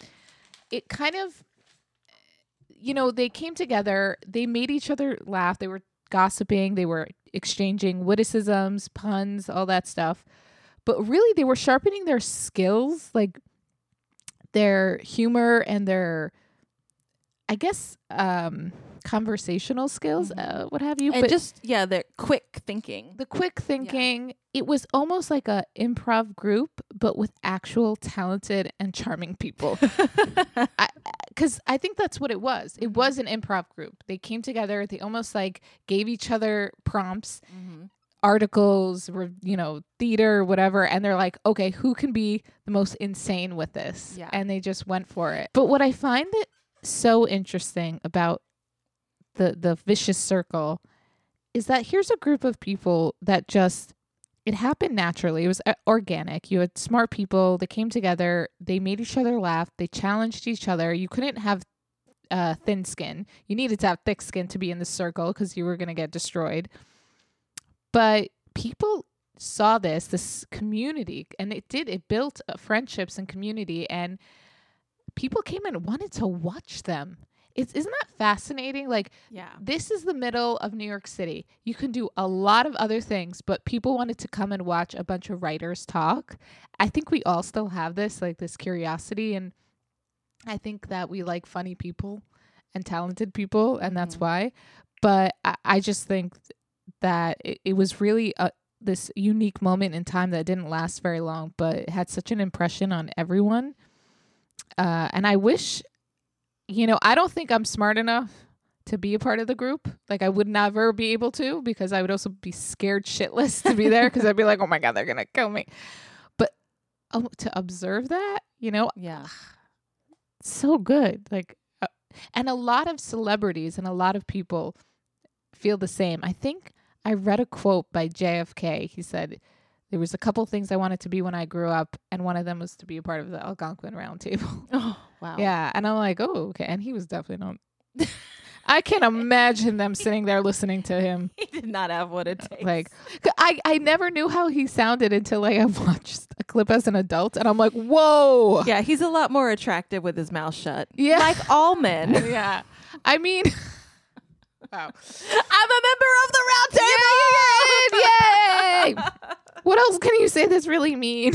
[SPEAKER 2] it kind of, you know, they came together. They made each other laugh. They were gossiping. They were exchanging witticisms, puns, all that stuff. But really, they were sharpening their skills, like their humor and their, I guess, um, conversational skills, uh, what have you.
[SPEAKER 1] And
[SPEAKER 2] but
[SPEAKER 1] just yeah, the quick thinking.
[SPEAKER 2] the quick thinking, it was almost like a improv group, but with actual talented and charming people. Because I, I think that's what it was. It was an improv group. They came together. They almost like gave each other prompts,
[SPEAKER 1] Mm-hmm.
[SPEAKER 2] articles, re- you know, theater, whatever. And they're like, okay, who can be the most insane with this?
[SPEAKER 1] Yeah.
[SPEAKER 2] And they just went for it. But what I find it so interesting about the the vicious circle is that here's a group of people that just, it happened naturally. It was uh, organic. You had smart people. They came together. They made each other laugh. They challenged each other. You couldn't have uh, thin skin. You needed to have thick skin to be in the circle because you were going to get destroyed. But people saw this, this community, and it did. It built uh, friendships and community, and people came and wanted to watch them. It's, isn't that fascinating? Like,
[SPEAKER 1] Yeah.
[SPEAKER 2] this is the middle of New York City. You can do a lot of other things, but people wanted to come and watch a bunch of writers talk. I think we all still have this, like this curiosity. And I think that we like funny people and talented people, and that's
[SPEAKER 1] Mhm.
[SPEAKER 2] why. But I, I just think that it, it was really a, this unique moment in time that didn't last very long, but it had such an impression on everyone. Uh, and I wish... You know, I don't think I'm smart enough to be a part of the group. Like, I would never be able to, because I would also be scared shitless to be there, because I'd be like, oh my God, they're going to kill me. But oh, to observe that, you know,
[SPEAKER 1] Yeah.
[SPEAKER 2] so good. Like, uh, and a lot of celebrities and a lot of people feel the same. I think I read a quote by J F K. He said, there was a couple things I wanted to be when I grew up, and one of them was to be a part of the Algonquin Round Table.
[SPEAKER 1] Oh, wow.
[SPEAKER 2] Yeah, and I'm like, oh, okay. And he was definitely not. I can't imagine them sitting there listening to him.
[SPEAKER 1] He did not have what it takes.
[SPEAKER 2] Like, I, I never knew how he sounded until like, I watched a clip as an adult, and I'm like, whoa.
[SPEAKER 1] yeah, he's a lot more attractive with his mouth shut.
[SPEAKER 2] Yeah.
[SPEAKER 1] Like all men.
[SPEAKER 2] Yeah. I mean, wow.
[SPEAKER 1] I'm a member of the round table.
[SPEAKER 2] Yay! Yay! What else can you say that's really mean?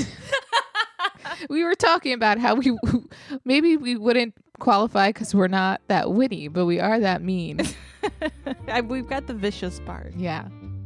[SPEAKER 2] We were talking about how we maybe we wouldn't qualify because we're not that witty, but we are that mean.
[SPEAKER 1] I, we've got the vicious part.
[SPEAKER 2] Yeah.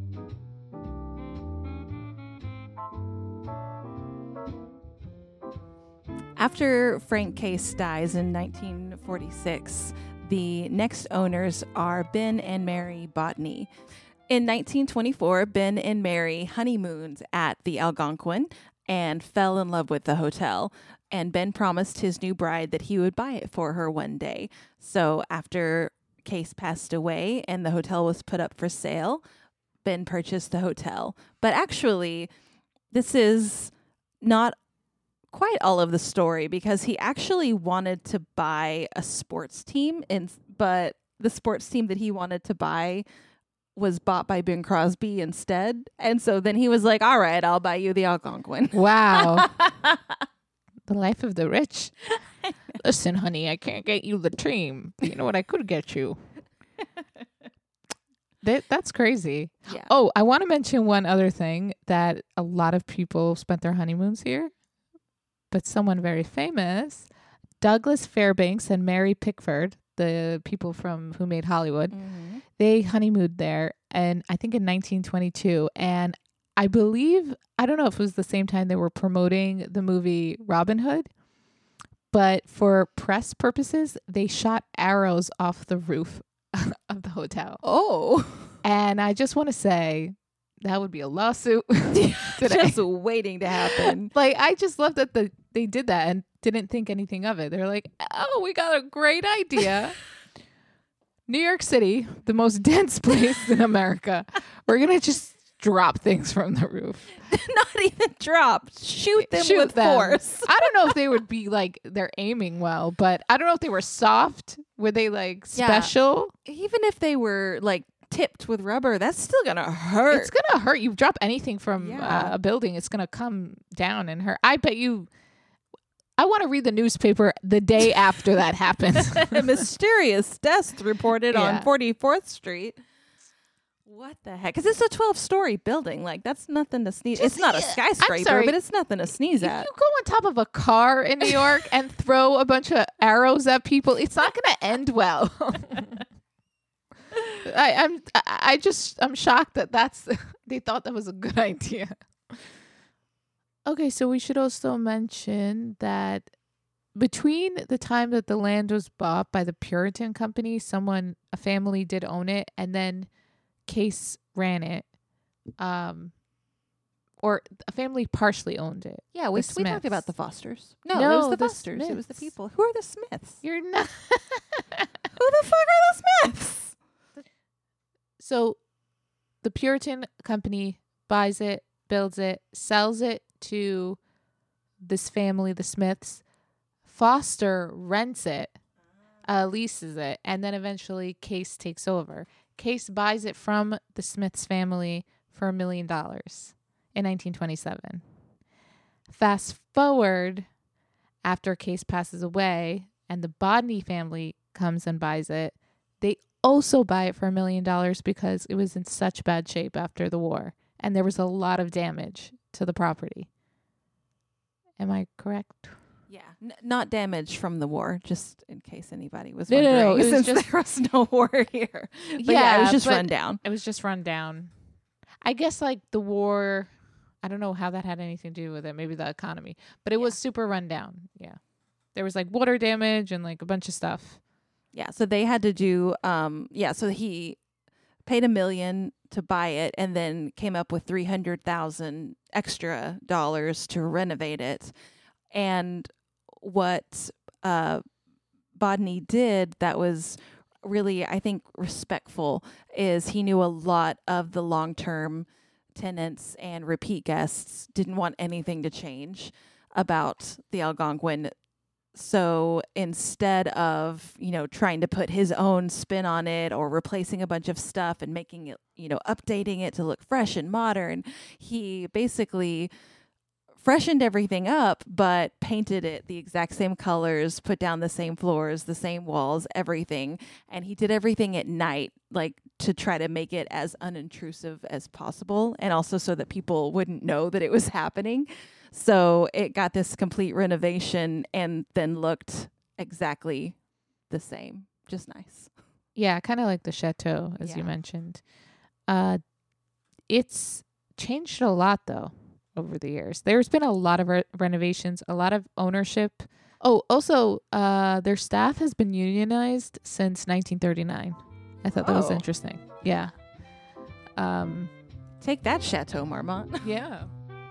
[SPEAKER 1] After Frank Case dies in nineteen forty-six, the next owners are Ben and Mary Botany. In nineteen twenty-four, Ben and Mary honeymooned at the Algonquin and fell in love with the hotel. And Ben promised his new bride that he would buy it for her one day. So after Case passed away and the hotel was put up for sale, Ben purchased the hotel. But actually, this is not quite all of the story, because he actually wanted to buy a sports team, and but the sports team that he wanted to buy was bought by Bing Crosby instead. And so then he was like, all right, I'll buy you the Algonquin.
[SPEAKER 2] Wow. The life of the rich. Listen, honey, I can't get you the team. But you know what I could get you? That, that's crazy.
[SPEAKER 1] Yeah.
[SPEAKER 2] Oh, I want to mention one other thing, that a lot of people spent their honeymoons here, but someone very famous, Douglas Fairbanks and Mary Pickford, the people from who made Hollywood,
[SPEAKER 1] Mm-hmm.
[SPEAKER 2] they honeymooned there, and I think in nineteen twenty-two. And I believe, I don't know if it was the same time they were promoting the movie Robin Hood, but for press purposes, they shot arrows off the roof of the hotel.
[SPEAKER 1] Oh.
[SPEAKER 2] And I just want to say that would be a lawsuit today.
[SPEAKER 1] Just waiting to happen.
[SPEAKER 2] Like, I just love that the they did that and didn't think anything of it. They're like, oh, we got a great idea. New York City, the most dense place in America. We're going to just drop things from the roof.
[SPEAKER 1] Not even drop. Shoot them
[SPEAKER 2] Shoot
[SPEAKER 1] with
[SPEAKER 2] them.
[SPEAKER 1] force.
[SPEAKER 2] I don't know if they would be like, they're aiming well, but I don't know if they were soft. Were they like
[SPEAKER 1] Yeah.
[SPEAKER 2] special?
[SPEAKER 1] Even if they were like tipped with rubber, that's still gonna hurt.
[SPEAKER 2] It's going to hurt. You drop anything from
[SPEAKER 1] Yeah.
[SPEAKER 2] uh, a building, it's going to come down and hurt. I bet you, I want to read the newspaper the day after that happens.
[SPEAKER 1] A mysterious death reported
[SPEAKER 2] Yeah.
[SPEAKER 1] on forty-fourth Street. What the heck? Because it's a twelve-story building. Like, that's nothing to sneeze.
[SPEAKER 2] Just-
[SPEAKER 1] It's not a
[SPEAKER 2] yeah,
[SPEAKER 1] skyscraper,
[SPEAKER 2] sorry.
[SPEAKER 1] but it's nothing to sneeze
[SPEAKER 2] If
[SPEAKER 1] at.
[SPEAKER 2] you go on top of a car in New York and throw a bunch of arrows at people, it's not going to end well. I, I'm, I, I just, I'm shocked that that's, they thought that was a good idea. Okay, so we should also mention that between the time that the land was bought by the Puritan Company, someone, a family did own it, and then Case ran it. Um, or a family partially owned it.
[SPEAKER 1] Yeah, we,
[SPEAKER 2] The
[SPEAKER 1] we talked
[SPEAKER 2] Smiths.
[SPEAKER 1] about the Fosters. No,
[SPEAKER 2] No,
[SPEAKER 1] it was the,
[SPEAKER 2] the
[SPEAKER 1] Fosters. It was the
[SPEAKER 2] Smiths.
[SPEAKER 1] people. Who are the Smiths?
[SPEAKER 2] You're not.
[SPEAKER 1] Who the fuck are the Smiths?
[SPEAKER 2] So the Puritan Company buys it, builds it, sells it to this family, the Smiths. Foster rents it, uh, leases it, and then eventually Case takes over. Case buys it from the Smiths family for a million dollars in nineteen twenty-seven. Fast forward after Case passes away and the Bodney family comes and buys it, they also buy it for a million dollars because it was in such bad shape after the war and there was a lot of damage to the property. Am I correct?
[SPEAKER 1] Yeah, N- not damage from the war, just in case anybody was
[SPEAKER 2] No, no,
[SPEAKER 1] wondering,
[SPEAKER 2] no, it was
[SPEAKER 1] since
[SPEAKER 2] just-
[SPEAKER 1] there was no war here. But yeah, it was just
[SPEAKER 2] but
[SPEAKER 1] run down.
[SPEAKER 2] It was just run down. I guess like the war, I don't know how that had anything to do with it. Maybe the economy, but it was super run down. Yeah. There was like water damage and like a bunch of stuff.
[SPEAKER 1] Yeah, so they had to do, um, yeah, so he paid a million to buy it and then came up with three hundred thousand extra dollars to renovate it. And what uh, Bodney did that was really, I think, respectful is he knew a lot of the long-term tenants and repeat guests didn't want anything to change about the Algonquin. So instead of, you know, trying to put his own spin on it or replacing a bunch of stuff and making it, you know, updating it to look fresh and modern, he basically freshened everything up, but painted it the exact same colors, put down the same floors, the same walls, everything. And he did everything at night, like to try to make it as unintrusive as possible. And also so that people wouldn't know that it was happening. So it got this complete renovation and then looked exactly the same. Just nice.
[SPEAKER 2] Yeah, kind of like the chateau, as you
[SPEAKER 1] Yeah.
[SPEAKER 2] mentioned. Uh, it's changed a lot, though, over the years. There's been a lot of re- renovations, a lot of ownership. Oh, also, uh, their staff has been unionized since nineteen thirty-nine. I thought that was
[SPEAKER 1] Oh.
[SPEAKER 2] interesting. Yeah. Um,
[SPEAKER 1] Take that, Chateau Marmont.
[SPEAKER 2] yeah.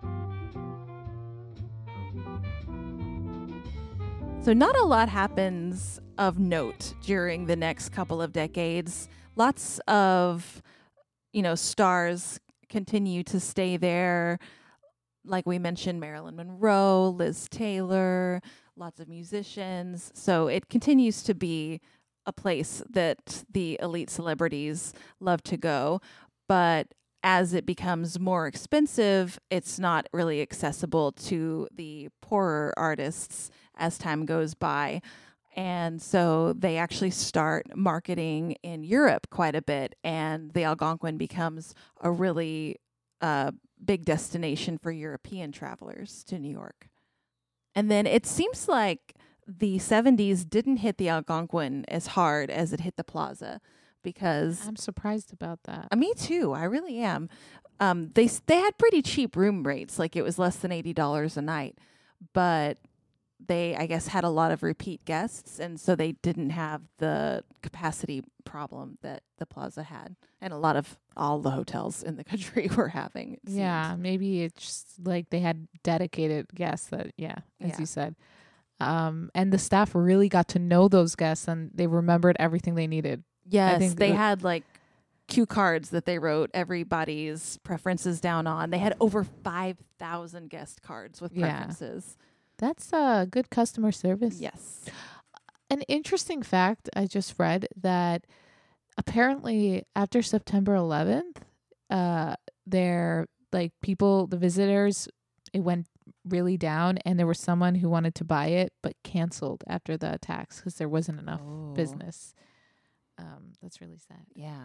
[SPEAKER 1] So not a lot happens of note during the next couple of decades. Lots of, you know, stars continue to stay there. Like we mentioned, Marilyn Monroe, Liz Taylor, lots of musicians. So it continues to be a place that the elite celebrities love to go. But as it becomes more expensive, it's not really accessible to the poorer artists as time goes by. And so they actually start marketing in Europe quite a bit, and the Algonquin becomes a really uh, big destination for European travelers to New York. And then it seems like the seventies didn't hit the Algonquin as hard as it hit the Plaza, because
[SPEAKER 2] I'm surprised about that.
[SPEAKER 1] uh, me too, I really am. Um, they s- they had pretty cheap room rates, like it was less than eighty dollars a night, but they, I guess, had a lot of repeat guests, and so they didn't have the capacity problem that the Plaza had, and a lot of all the hotels in the country were having. It
[SPEAKER 2] Yeah,
[SPEAKER 1] seemed.
[SPEAKER 2] maybe it's just like they had dedicated guests that, yeah, as
[SPEAKER 1] Yeah.
[SPEAKER 2] you said. Um, and the staff really got to know those guests and they remembered everything they needed.
[SPEAKER 1] Yes,
[SPEAKER 2] think
[SPEAKER 1] they
[SPEAKER 2] the-
[SPEAKER 1] had like cue cards that they wrote everybody's preferences down on. They had over five thousand guest cards with
[SPEAKER 2] Yeah.
[SPEAKER 1] preferences.
[SPEAKER 2] That's uh, good customer service.
[SPEAKER 1] Yes.
[SPEAKER 2] An interesting fact I just read that apparently after September eleventh, uh, there like people, the visitors, it went really down, and there was someone who wanted to buy it but canceled after the attacks because there wasn't enough
[SPEAKER 1] Oh.
[SPEAKER 2] business. Um, that's really sad.
[SPEAKER 1] Yeah.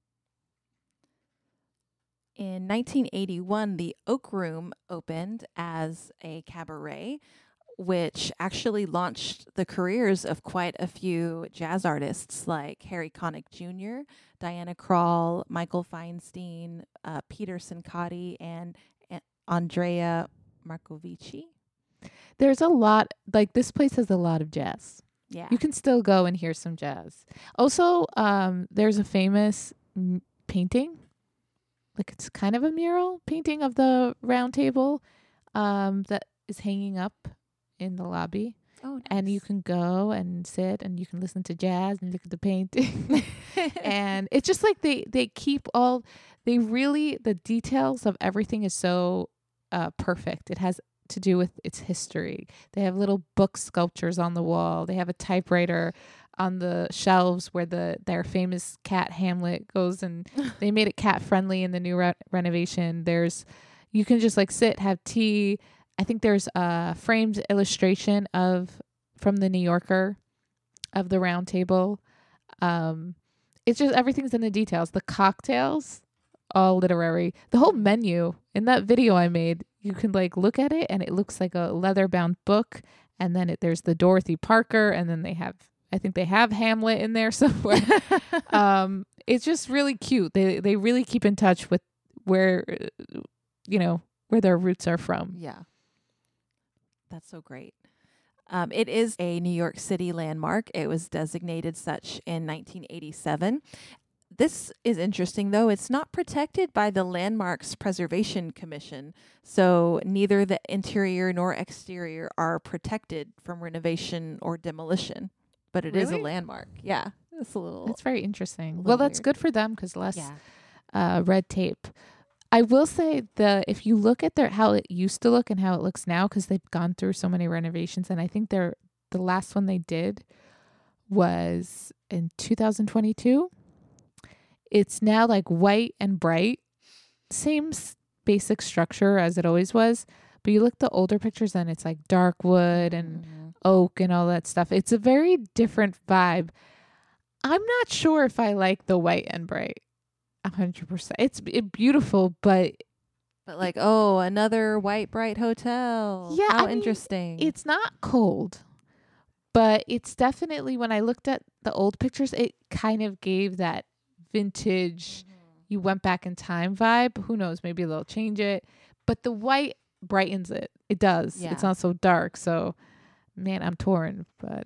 [SPEAKER 1] In nineteen eighty-one, the Oak Room opened as a cabaret, which actually launched the careers of quite a few jazz artists like Harry Connick Junior, Diana Krall, Michael Feinstein, uh, Peter Cincotti, and A- Andrea Marcovici.
[SPEAKER 2] There's a lot, like this place has a lot of jazz.
[SPEAKER 1] Yeah.
[SPEAKER 2] You can still go and hear some jazz. Also, um, there's a famous m- painting, like it's kind of a mural painting of the round table, um, that is hanging up in the lobby.
[SPEAKER 1] oh,
[SPEAKER 2] And you
[SPEAKER 1] nice.
[SPEAKER 2] can go and sit and you can listen to jazz and look at the painting. And it's just like they, they keep all, they really, the details of everything is so uh, perfect. It has to do with its history. They have little book sculptures on the wall. They have a typewriter on the shelves where the their famous cat Hamlet goes, and they made it cat friendly in the new re- renovation. There's, you can just like sit, have tea. I think there's a framed illustration of from the New Yorker of the round table. Um, it's just everything's in the details. The cocktails, all literary. The whole menu in that video I made, you can like look at it and it looks like a leather bound book. And then it, there's the Dorothy Parker, and then they have, I think they have Hamlet in there somewhere. um, it's just really cute. They they really keep in touch with where, uh, you know, where their roots are from.
[SPEAKER 1] Yeah. That's so great. Um, it is a New York City landmark. It was designated such in nineteen eighty-seven. This is interesting, though. It's not protected by the Landmarks Preservation Commission, so neither the interior nor exterior are protected from renovation or demolition. But it is a
[SPEAKER 2] Really?
[SPEAKER 1] landmark. Yeah, it's a little.
[SPEAKER 2] That's very interesting.
[SPEAKER 1] little
[SPEAKER 2] Well, that's
[SPEAKER 1] weird.
[SPEAKER 2] good for them because less
[SPEAKER 1] yeah.
[SPEAKER 2] uh, red tape. I will say the if you look at their how it used to look and how it looks now, because they've gone through so many renovations, and I think they're the last one they did was in two thousand twenty-two. It's now like white and bright, same s- basic structure as it always was. But you look at the older pictures and it's like dark wood and
[SPEAKER 1] Mhm.
[SPEAKER 2] oak and all that stuff. It's a very different vibe. I'm not sure if I like the white and bright. A hundred percent. It's it beautiful, but
[SPEAKER 1] But like, oh, another white bright hotel.
[SPEAKER 2] Yeah,
[SPEAKER 1] how
[SPEAKER 2] I mean,
[SPEAKER 1] interesting.
[SPEAKER 2] it's not cold. But it's definitely, when I looked at the old pictures, it kind of gave that vintage, you went back in time vibe. Who knows? Maybe they'll change it. But the white brightens it. It does.
[SPEAKER 1] Yeah.
[SPEAKER 2] It's not so dark. So, man, I'm torn. But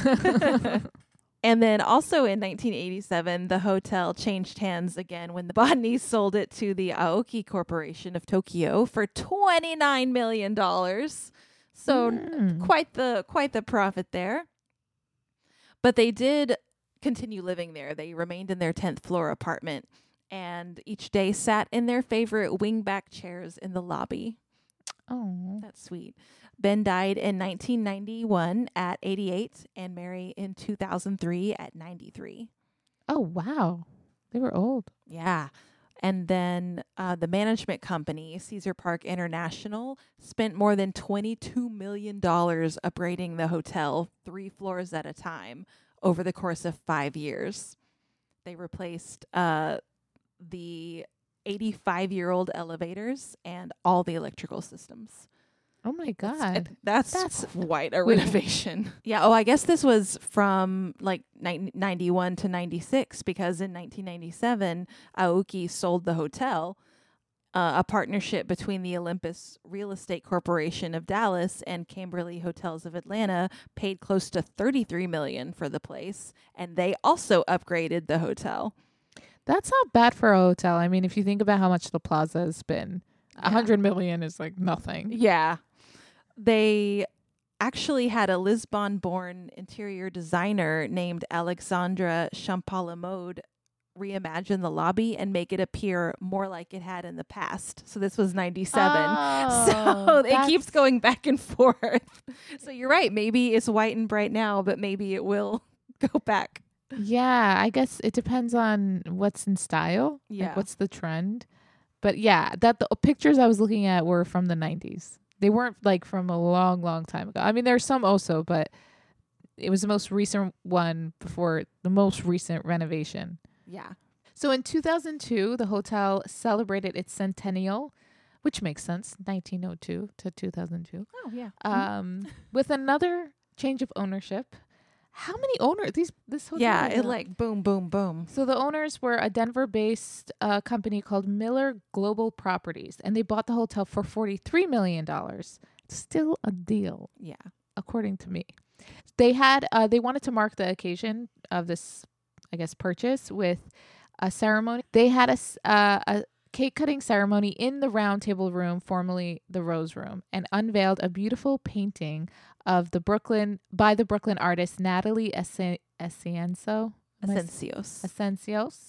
[SPEAKER 1] And then also in nineteen eighty-seven, the hotel changed hands again when the Botanies sold it to the Aoki Corporation of Tokyo for twenty-nine million dollars. So
[SPEAKER 2] Mm.
[SPEAKER 1] quite the quite the profit there. But they did continue living there. They remained in their tenth floor apartment and each day sat in their favorite wingback chairs in the lobby.
[SPEAKER 2] Oh,
[SPEAKER 1] That's sweet. Ben died in nineteen ninety-one at eighty-eight and Mary in two thousand three at ninety-three.
[SPEAKER 2] oh wow, they were old.
[SPEAKER 1] Yeah. And then uh, the management company, Caesar Park International, spent more than twenty-two million dollars upgrading the hotel three floors at a time over the course of five years. They replaced uh, the eighty-five-year-old elevators and all the electrical systems.
[SPEAKER 2] Oh my God.
[SPEAKER 1] That's, that's quite a renovation. Yeah. Oh, I guess this was from like ninety-one to ninety-six, because in nineteen ninety-seven, Aoki sold the hotel, uh, a partnership between the Olympus Real Estate Corporation of Dallas and Camberley Hotels of Atlanta paid close to thirty-three million dollars for the place, and they also upgraded the hotel.
[SPEAKER 2] That's not bad for a hotel. I mean, if you think about how much the plaza has been, a
[SPEAKER 1] Yeah.
[SPEAKER 2] hundred million is like nothing.
[SPEAKER 1] Yeah. They actually had a Lisbon-born interior designer named Alexandra Champalimode reimagine the lobby and make it appear more like it had in the past. So this was ninety-seven.
[SPEAKER 2] Oh,
[SPEAKER 1] so it
[SPEAKER 2] that's-
[SPEAKER 1] keeps going back and forth. So you're right. Maybe it's white and bright now, but maybe it will go back.
[SPEAKER 2] Yeah, I guess it depends on what's in style.
[SPEAKER 1] Yeah.
[SPEAKER 2] Like what's the trend. But yeah, that the pictures I was looking at were from the nineties. They weren't like from a long, long time ago. I mean, there's some also, but it was the most recent one before the most recent renovation.
[SPEAKER 1] Yeah.
[SPEAKER 2] So in two thousand two, the hotel celebrated its centennial, which makes sense, nineteen oh two to two thousand two.
[SPEAKER 1] Oh, yeah.
[SPEAKER 2] Um, with another change of ownership. How many owners? These this hotel.
[SPEAKER 1] Yeah,
[SPEAKER 2] is
[SPEAKER 1] it
[SPEAKER 2] a-
[SPEAKER 1] like boom, boom, boom.
[SPEAKER 2] So the owners were a Denver-based uh, company called Miller Global Properties, and they bought the hotel for forty-three million dollars. Still a deal,
[SPEAKER 1] Yeah.
[SPEAKER 2] according to me. They had uh, they wanted to mark the occasion of this, I guess, purchase with a ceremony. They had a s- uh, a cake cutting ceremony in the Round Table Room, formerly the Rose Room, and unveiled a beautiful painting of the Brooklyn by the Brooklyn artist Natalie Esen- Ascencio. Am I s-
[SPEAKER 1] Asencios.
[SPEAKER 2] Asencios.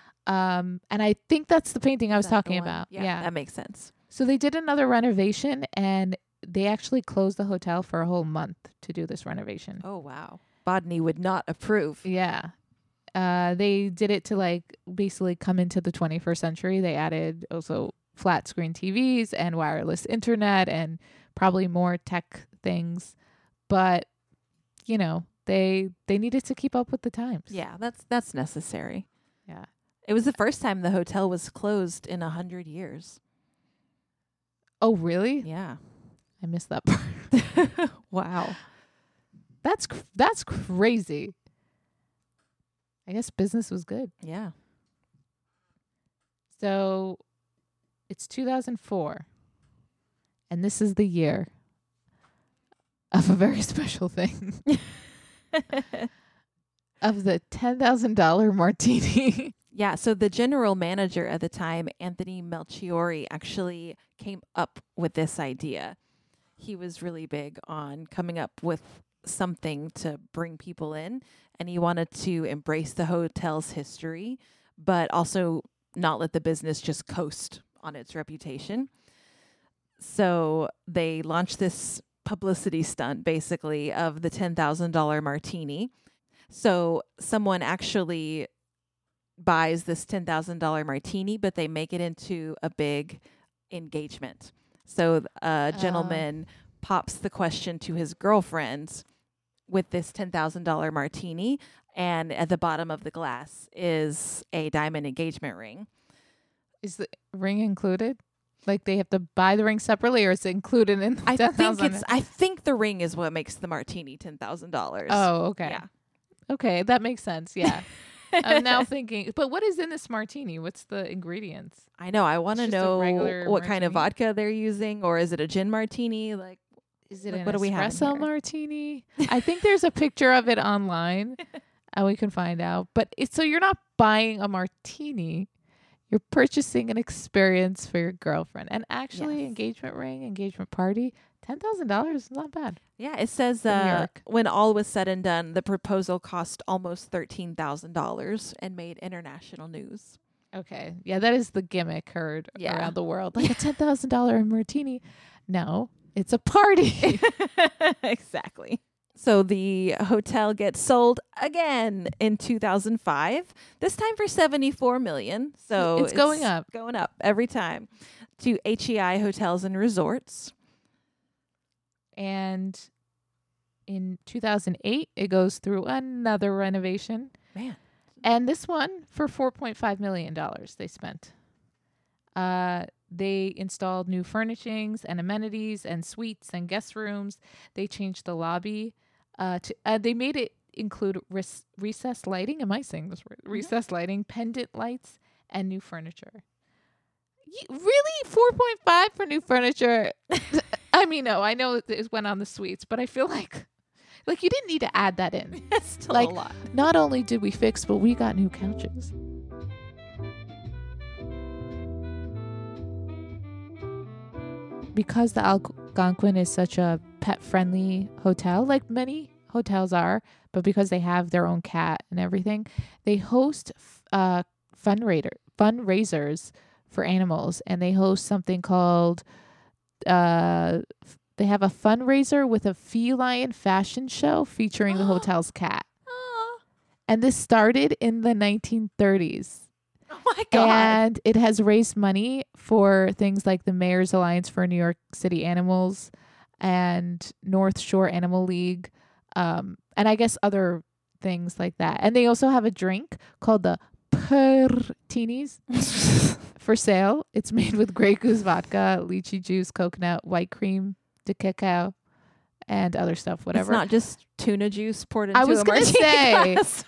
[SPEAKER 2] Um, and I think that's the painting I was
[SPEAKER 1] Is that the
[SPEAKER 2] talking
[SPEAKER 1] one?
[SPEAKER 2] about.
[SPEAKER 1] Yeah,
[SPEAKER 2] Yeah.
[SPEAKER 1] that makes sense.
[SPEAKER 2] So they did another renovation, and they actually closed the hotel for a whole month to do this renovation.
[SPEAKER 1] Oh, wow. Bodney would not approve.
[SPEAKER 2] Yeah. Uh, they did it to like basically come into the twenty-first century. They added also flat screen T Vs and wireless internet and probably more tech things. But, you know, they they needed to keep up with the times.
[SPEAKER 1] Yeah, that's that's necessary.
[SPEAKER 2] Yeah.
[SPEAKER 1] It was the first time the hotel was closed in a hundred years.
[SPEAKER 2] Oh, really?
[SPEAKER 1] Yeah.
[SPEAKER 2] I missed that part.
[SPEAKER 1] Wow.
[SPEAKER 2] That's cr- that's crazy. I guess business was good.
[SPEAKER 1] Yeah.
[SPEAKER 2] So it's two thousand four, and this is the year of a very special thing of the ten thousand dollars martini.
[SPEAKER 1] Yeah. So the general manager at the time, Anthony Melchiori, actually came up with this idea. He was really big on coming up with something to bring people in, and he wanted to embrace the hotel's history, but also not let the business just coast on its reputation. So they launched this publicity stunt, basically, of the ten thousand dollars martini. So someone actually buys this ten thousand dollars martini, but they make it into a big engagement. So a
[SPEAKER 2] Oh.
[SPEAKER 1] gentleman pops the question to his girlfriend with this ten thousand dollars martini, and at the bottom of the glass is a diamond engagement ring.
[SPEAKER 2] Is the ring included? Like they have to buy the ring separately, or is it included in the
[SPEAKER 1] I
[SPEAKER 2] ten
[SPEAKER 1] think
[SPEAKER 2] thousand?
[SPEAKER 1] it's I think the ring is what makes the martini ten thousand dollars.
[SPEAKER 2] Oh, okay.
[SPEAKER 1] Yeah.
[SPEAKER 2] Okay, that makes sense. Yeah. I'm now thinking, but what is in this martini? What's the ingredients?
[SPEAKER 1] I know. I want to
[SPEAKER 2] It's just a
[SPEAKER 1] know
[SPEAKER 2] regular
[SPEAKER 1] what kind of
[SPEAKER 2] martini?
[SPEAKER 1] vodka they're using, or is it a gin martini? Like,
[SPEAKER 2] Is it
[SPEAKER 1] Like,
[SPEAKER 2] an
[SPEAKER 1] what do we have in
[SPEAKER 2] espresso
[SPEAKER 1] here?
[SPEAKER 2] martini? I think there's a picture of it online, and we can find out. But it's so you're not buying a martini. You're purchasing an experience for your girlfriend. And actually,
[SPEAKER 1] Yes.
[SPEAKER 2] engagement ring, engagement party, ten thousand dollars is not bad.
[SPEAKER 1] yeah, it says
[SPEAKER 2] In New
[SPEAKER 1] uh,
[SPEAKER 2] York.
[SPEAKER 1] when all was said and done, the proposal cost almost thirteen thousand dollars and made international news.
[SPEAKER 2] Okay. Yeah, that is the gimmick heard
[SPEAKER 1] Yeah.
[SPEAKER 2] around the world. Like a ten thousand dollars martini. No, it's a party.
[SPEAKER 1] Exactly. So the hotel gets sold again in two thousand five, this time for seventy-four million dollars. So
[SPEAKER 2] it's going up.
[SPEAKER 1] Going up every time to H E I Hotels and Resorts.
[SPEAKER 2] And in two thousand eight, it goes through another renovation.
[SPEAKER 1] Man.
[SPEAKER 2] And this one for four point five million dollars they spent. Uh, they installed new furnishings and amenities and suites and guest rooms. They changed the lobby. Uh, to uh, they made it include res- recessed lighting. Am I saying this right? Mm-hmm. Recessed lighting, pendant lights, and new furniture. You, really, four point five for new furniture? I mean, no, I know it went on the suites, but I feel like, like you didn't need to add that in.
[SPEAKER 1] It's still
[SPEAKER 2] like,
[SPEAKER 1] a lot.
[SPEAKER 2] Not only did we fix, but we got new couches. Because the Algonquin is such a pet-friendly hotel, like many hotels are, but because they have their own cat and everything, they host uh, fundraiser fundraisers for animals, and they host something called uh, they have a fundraiser with a feline fashion show featuring the hotel's cat. And this started in the nineteen thirties.
[SPEAKER 1] Oh my God.
[SPEAKER 2] And it has raised money for things like the Mayor's Alliance for New York City Animals and North Shore Animal League, um, and I guess other things like that. And they also have a drink called the Pertinis for sale. It's made with Grey Goose vodka, lychee juice, coconut, white cream, de cacao, and other stuff, whatever.
[SPEAKER 1] It's not just tuna juice poured into
[SPEAKER 2] I was
[SPEAKER 1] a
[SPEAKER 2] gonna
[SPEAKER 1] martini
[SPEAKER 2] say.
[SPEAKER 1] glass.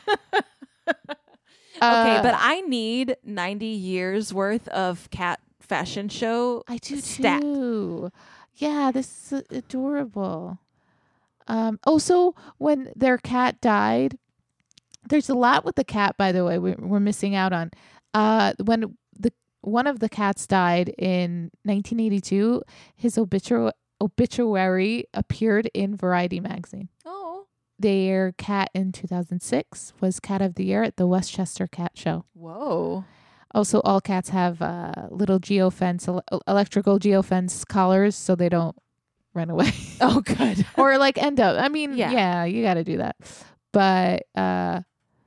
[SPEAKER 2] Uh,
[SPEAKER 1] Okay, but I need ninety years worth of cat fashion show.
[SPEAKER 2] I do
[SPEAKER 1] stat.
[SPEAKER 2] too. Yeah, this is adorable. Um, also, when their cat died, there's a lot with the cat, by the way, we, we're missing out on. Uh, when the one of the cats died in nineteen eighty-two, his obitu- obituary appeared in Variety magazine.
[SPEAKER 1] Oh.
[SPEAKER 2] Their cat in two thousand six was Cat of the Year at the Westchester Cat Show.
[SPEAKER 1] Whoa.
[SPEAKER 2] Also, all cats have uh, little geofence, el- electrical geofence collars so they don't run away.
[SPEAKER 1] Oh, good.
[SPEAKER 2] Or like end up. I mean,
[SPEAKER 1] Yeah.
[SPEAKER 2] yeah, you got to do that. But uh,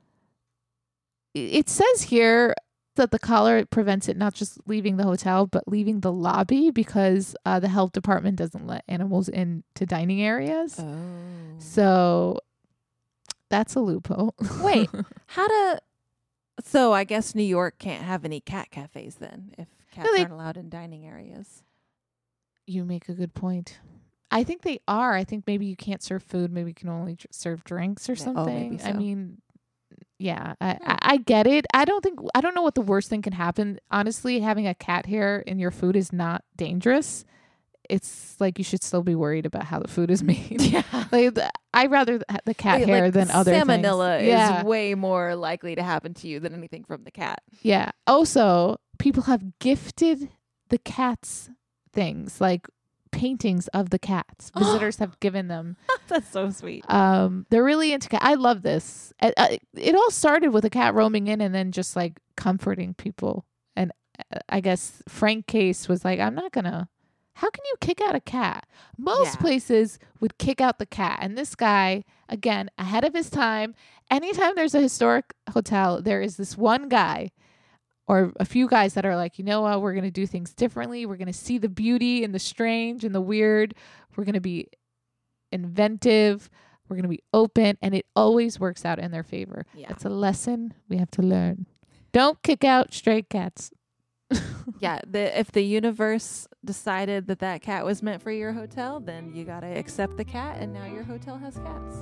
[SPEAKER 2] it says here that the collar prevents it not just leaving the hotel, but leaving the lobby because uh, the health department doesn't let animals into dining areas.
[SPEAKER 1] Oh.
[SPEAKER 2] So that's a loophole.
[SPEAKER 1] Wait, how to... So I guess New York can't have any cat cafes then if cats
[SPEAKER 2] No, they-
[SPEAKER 1] aren't allowed in dining areas.
[SPEAKER 2] You make a good point. I think they are. I think maybe you can't serve food. Maybe you can only dr- serve drinks or
[SPEAKER 1] Ma- oh,
[SPEAKER 2] something.
[SPEAKER 1] maybe
[SPEAKER 2] I
[SPEAKER 1] so.
[SPEAKER 2] mean, yeah, I, I, I get it. I don't think, I don't know what the worst thing can happen. Honestly, having a cat hair in your food is not dangerous. It's like you should still be worried about how the food is made.
[SPEAKER 1] Yeah.
[SPEAKER 2] Like, the, I rather the, the cat
[SPEAKER 1] Wait,
[SPEAKER 2] hair
[SPEAKER 1] like
[SPEAKER 2] than other
[SPEAKER 1] salmonella
[SPEAKER 2] things. Yeah.
[SPEAKER 1] is way more likely to happen to you than anything from the cat.
[SPEAKER 2] Yeah. Also, people have gifted the cats things like paintings of the cats. Visitors have given them.
[SPEAKER 1] That's so sweet.
[SPEAKER 2] Um, they're really into cat. I love this. Uh, uh, it all started with a cat roaming in and then just like comforting people. And uh, I guess Frank Case was like, I'm not gonna. How can you kick out a cat? Most
[SPEAKER 1] Yeah.
[SPEAKER 2] places would kick out the cat. And this guy, again, ahead of his time, anytime there's a historic hotel, there is this one guy or a few guys that are like, you know what, we're going to do things differently. We're going to see the beauty and the strange and the weird. We're going to be inventive. We're going to be open. And it always works out in their favor.
[SPEAKER 1] Yeah.
[SPEAKER 2] It's a lesson we have to learn. Don't kick out stray cats.
[SPEAKER 1] Yeah, the if the universe decided that that cat was meant for your hotel, then you got to accept the cat, and now your hotel has cats.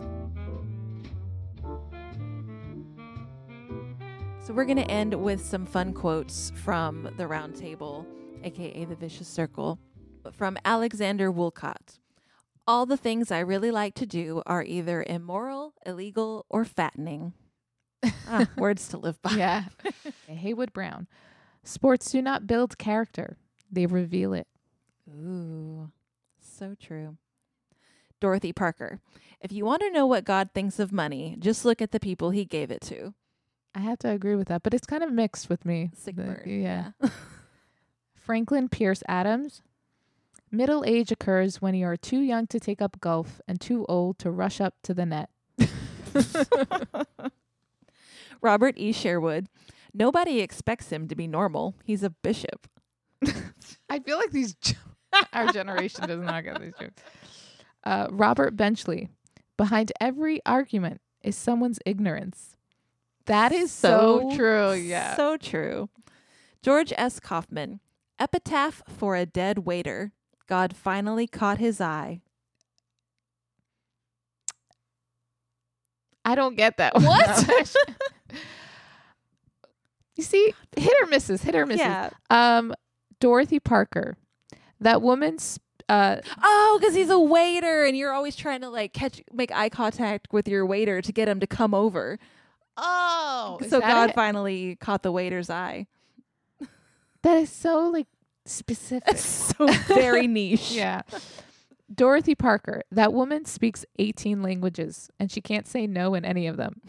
[SPEAKER 1] So we're going to end with some fun quotes from the Round Table, aka the Vicious Circle, from Alexander Woolcott. All the things I really like to do are either immoral, illegal, or fattening. Ah, words to live by.
[SPEAKER 2] Yeah. Haywood Brown. Sports do not build character. They reveal it.
[SPEAKER 1] Ooh, so true. Dorothy Parker. If you want to know what God thinks of money, just look at the people he gave it to.
[SPEAKER 2] I have to agree with that, but it's kind of mixed with me.
[SPEAKER 1] Sick
[SPEAKER 2] The-
[SPEAKER 1] bird.
[SPEAKER 2] Yeah. Franklin Pierce Adams. Middle age occurs when you are too young to take up golf and too old to rush up to the net.
[SPEAKER 1] Robert E. Sherwood. Nobody expects him to be normal. He's a bishop.
[SPEAKER 2] I feel like these our generation does not get these jokes. Uh, Robert Benchley. Behind every argument is someone's ignorance. That is so, so true. Yeah.
[SPEAKER 1] So true. George S. Kaufman. Epitaph for a dead waiter. God finally caught his eye.
[SPEAKER 2] I don't get that one.
[SPEAKER 1] What?
[SPEAKER 2] You see, hit or misses, hit or misses.
[SPEAKER 1] Yeah.
[SPEAKER 2] Um, Dorothy Parker. That woman's uh
[SPEAKER 1] oh, because he's a waiter and you're always trying to like catch make eye contact with your waiter to get him to come over.
[SPEAKER 2] Oh,
[SPEAKER 1] so God
[SPEAKER 2] it?
[SPEAKER 1] finally caught the waiter's eye.
[SPEAKER 2] That is so like specific.
[SPEAKER 1] It's so very niche.
[SPEAKER 2] Yeah. Dorothy Parker. That woman speaks eighteen languages and she can't say no in any of them.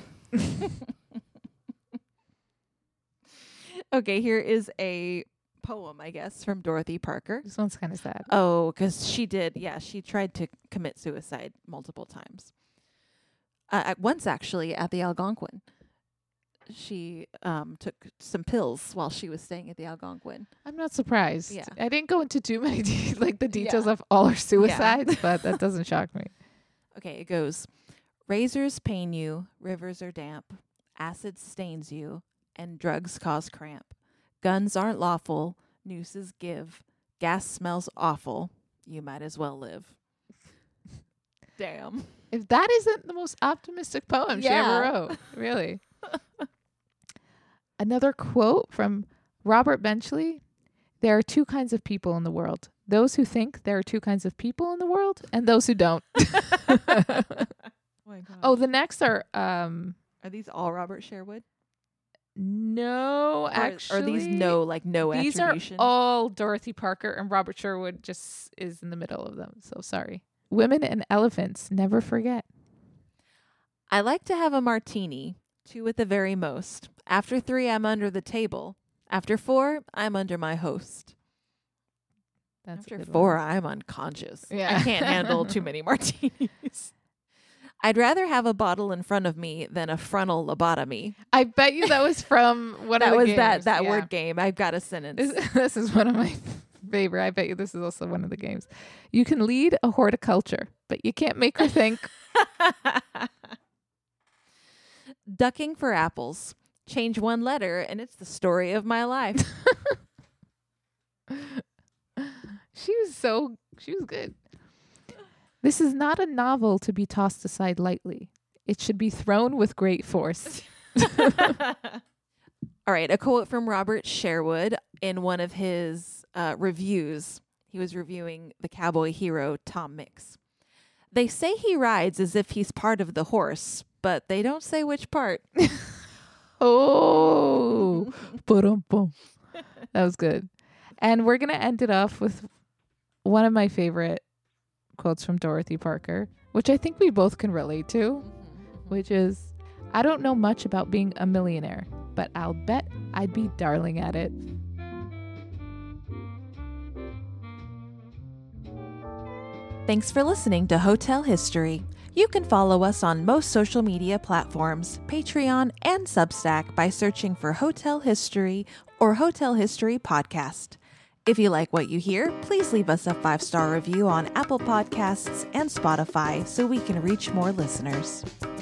[SPEAKER 1] Okay, here is a poem, I guess, from Dorothy Parker.
[SPEAKER 2] This one's kind of sad.
[SPEAKER 1] Oh, because she did. Yeah, she tried to commit suicide multiple times. Uh, at once, actually, at the Algonquin. She um, took some pills while she was staying at the Algonquin.
[SPEAKER 2] I'm not surprised.
[SPEAKER 1] Yeah.
[SPEAKER 2] I didn't go into too many de- like the details
[SPEAKER 1] Yeah.
[SPEAKER 2] of all her suicides,
[SPEAKER 1] Yeah.
[SPEAKER 2] but that doesn't shock me.
[SPEAKER 1] Okay, it goes, razors pain you, rivers are damp, acid stains you, and drugs cause cramp. Guns aren't lawful, nooses give, gas smells awful, you might as well live. Damn.
[SPEAKER 2] If that isn't the most optimistic poem she
[SPEAKER 1] Yeah.
[SPEAKER 2] ever wrote, really. Another quote from Robert Benchley. There are two kinds of people in the world. Those who think there are two kinds of people in the world and those who don't.
[SPEAKER 1] Oh, my God.
[SPEAKER 2] Oh, the next are um
[SPEAKER 1] Are these all Robert Sherwood?
[SPEAKER 2] no,
[SPEAKER 1] Or-
[SPEAKER 2] actually.
[SPEAKER 1] Or these no, like no
[SPEAKER 2] These
[SPEAKER 1] attribution?
[SPEAKER 2] are all Dorothy Parker, and Robert Sherwood just is in the middle of them. So sorry. Women and elephants never forget.
[SPEAKER 1] I like to have a martini, two at the very most. After three, I'm under the table. After four, I'm under my host.
[SPEAKER 2] That's
[SPEAKER 1] After
[SPEAKER 2] a good
[SPEAKER 1] four,
[SPEAKER 2] one.
[SPEAKER 1] I'm unconscious.
[SPEAKER 2] Yeah.
[SPEAKER 1] I can't handle too many martinis. I'd rather have a bottle in front of me than a frontal lobotomy.
[SPEAKER 2] I bet you that was from one
[SPEAKER 1] that
[SPEAKER 2] of the
[SPEAKER 1] was
[SPEAKER 2] games.
[SPEAKER 1] that that
[SPEAKER 2] Yeah.
[SPEAKER 1] word game. I've got a sentence.
[SPEAKER 2] This, this is one of my favorite. I bet you this is also one of the games. You can lead a horticulture, but you can't make her think.
[SPEAKER 1] Ducking for apples. Change one letter and it's the story of my life.
[SPEAKER 2] She was so, she was good. This is not a novel to be tossed aside lightly. It should be thrown with great force.
[SPEAKER 1] All right, a quote from Robert Sherwood in one of his uh, reviews. He was reviewing the cowboy hero Tom Mix. They say he rides as if he's part of the horse, but they don't say which part.
[SPEAKER 2] Oh, ba-dum-bum. That was good. And we're going to end it off with one of my favorite quotes from Dorothy Parker, which I think we both can relate to, which is, I don't know much about being a millionaire, but I'll bet I'd be darling at it.
[SPEAKER 1] Thanks for listening to Hotel History. You can follow us on most social media platforms, Patreon, and Substack by searching for Hotel History or Hotel History Podcast. If you like what you hear, please leave us a five-star review on Apple Podcasts and Spotify so we can reach more listeners.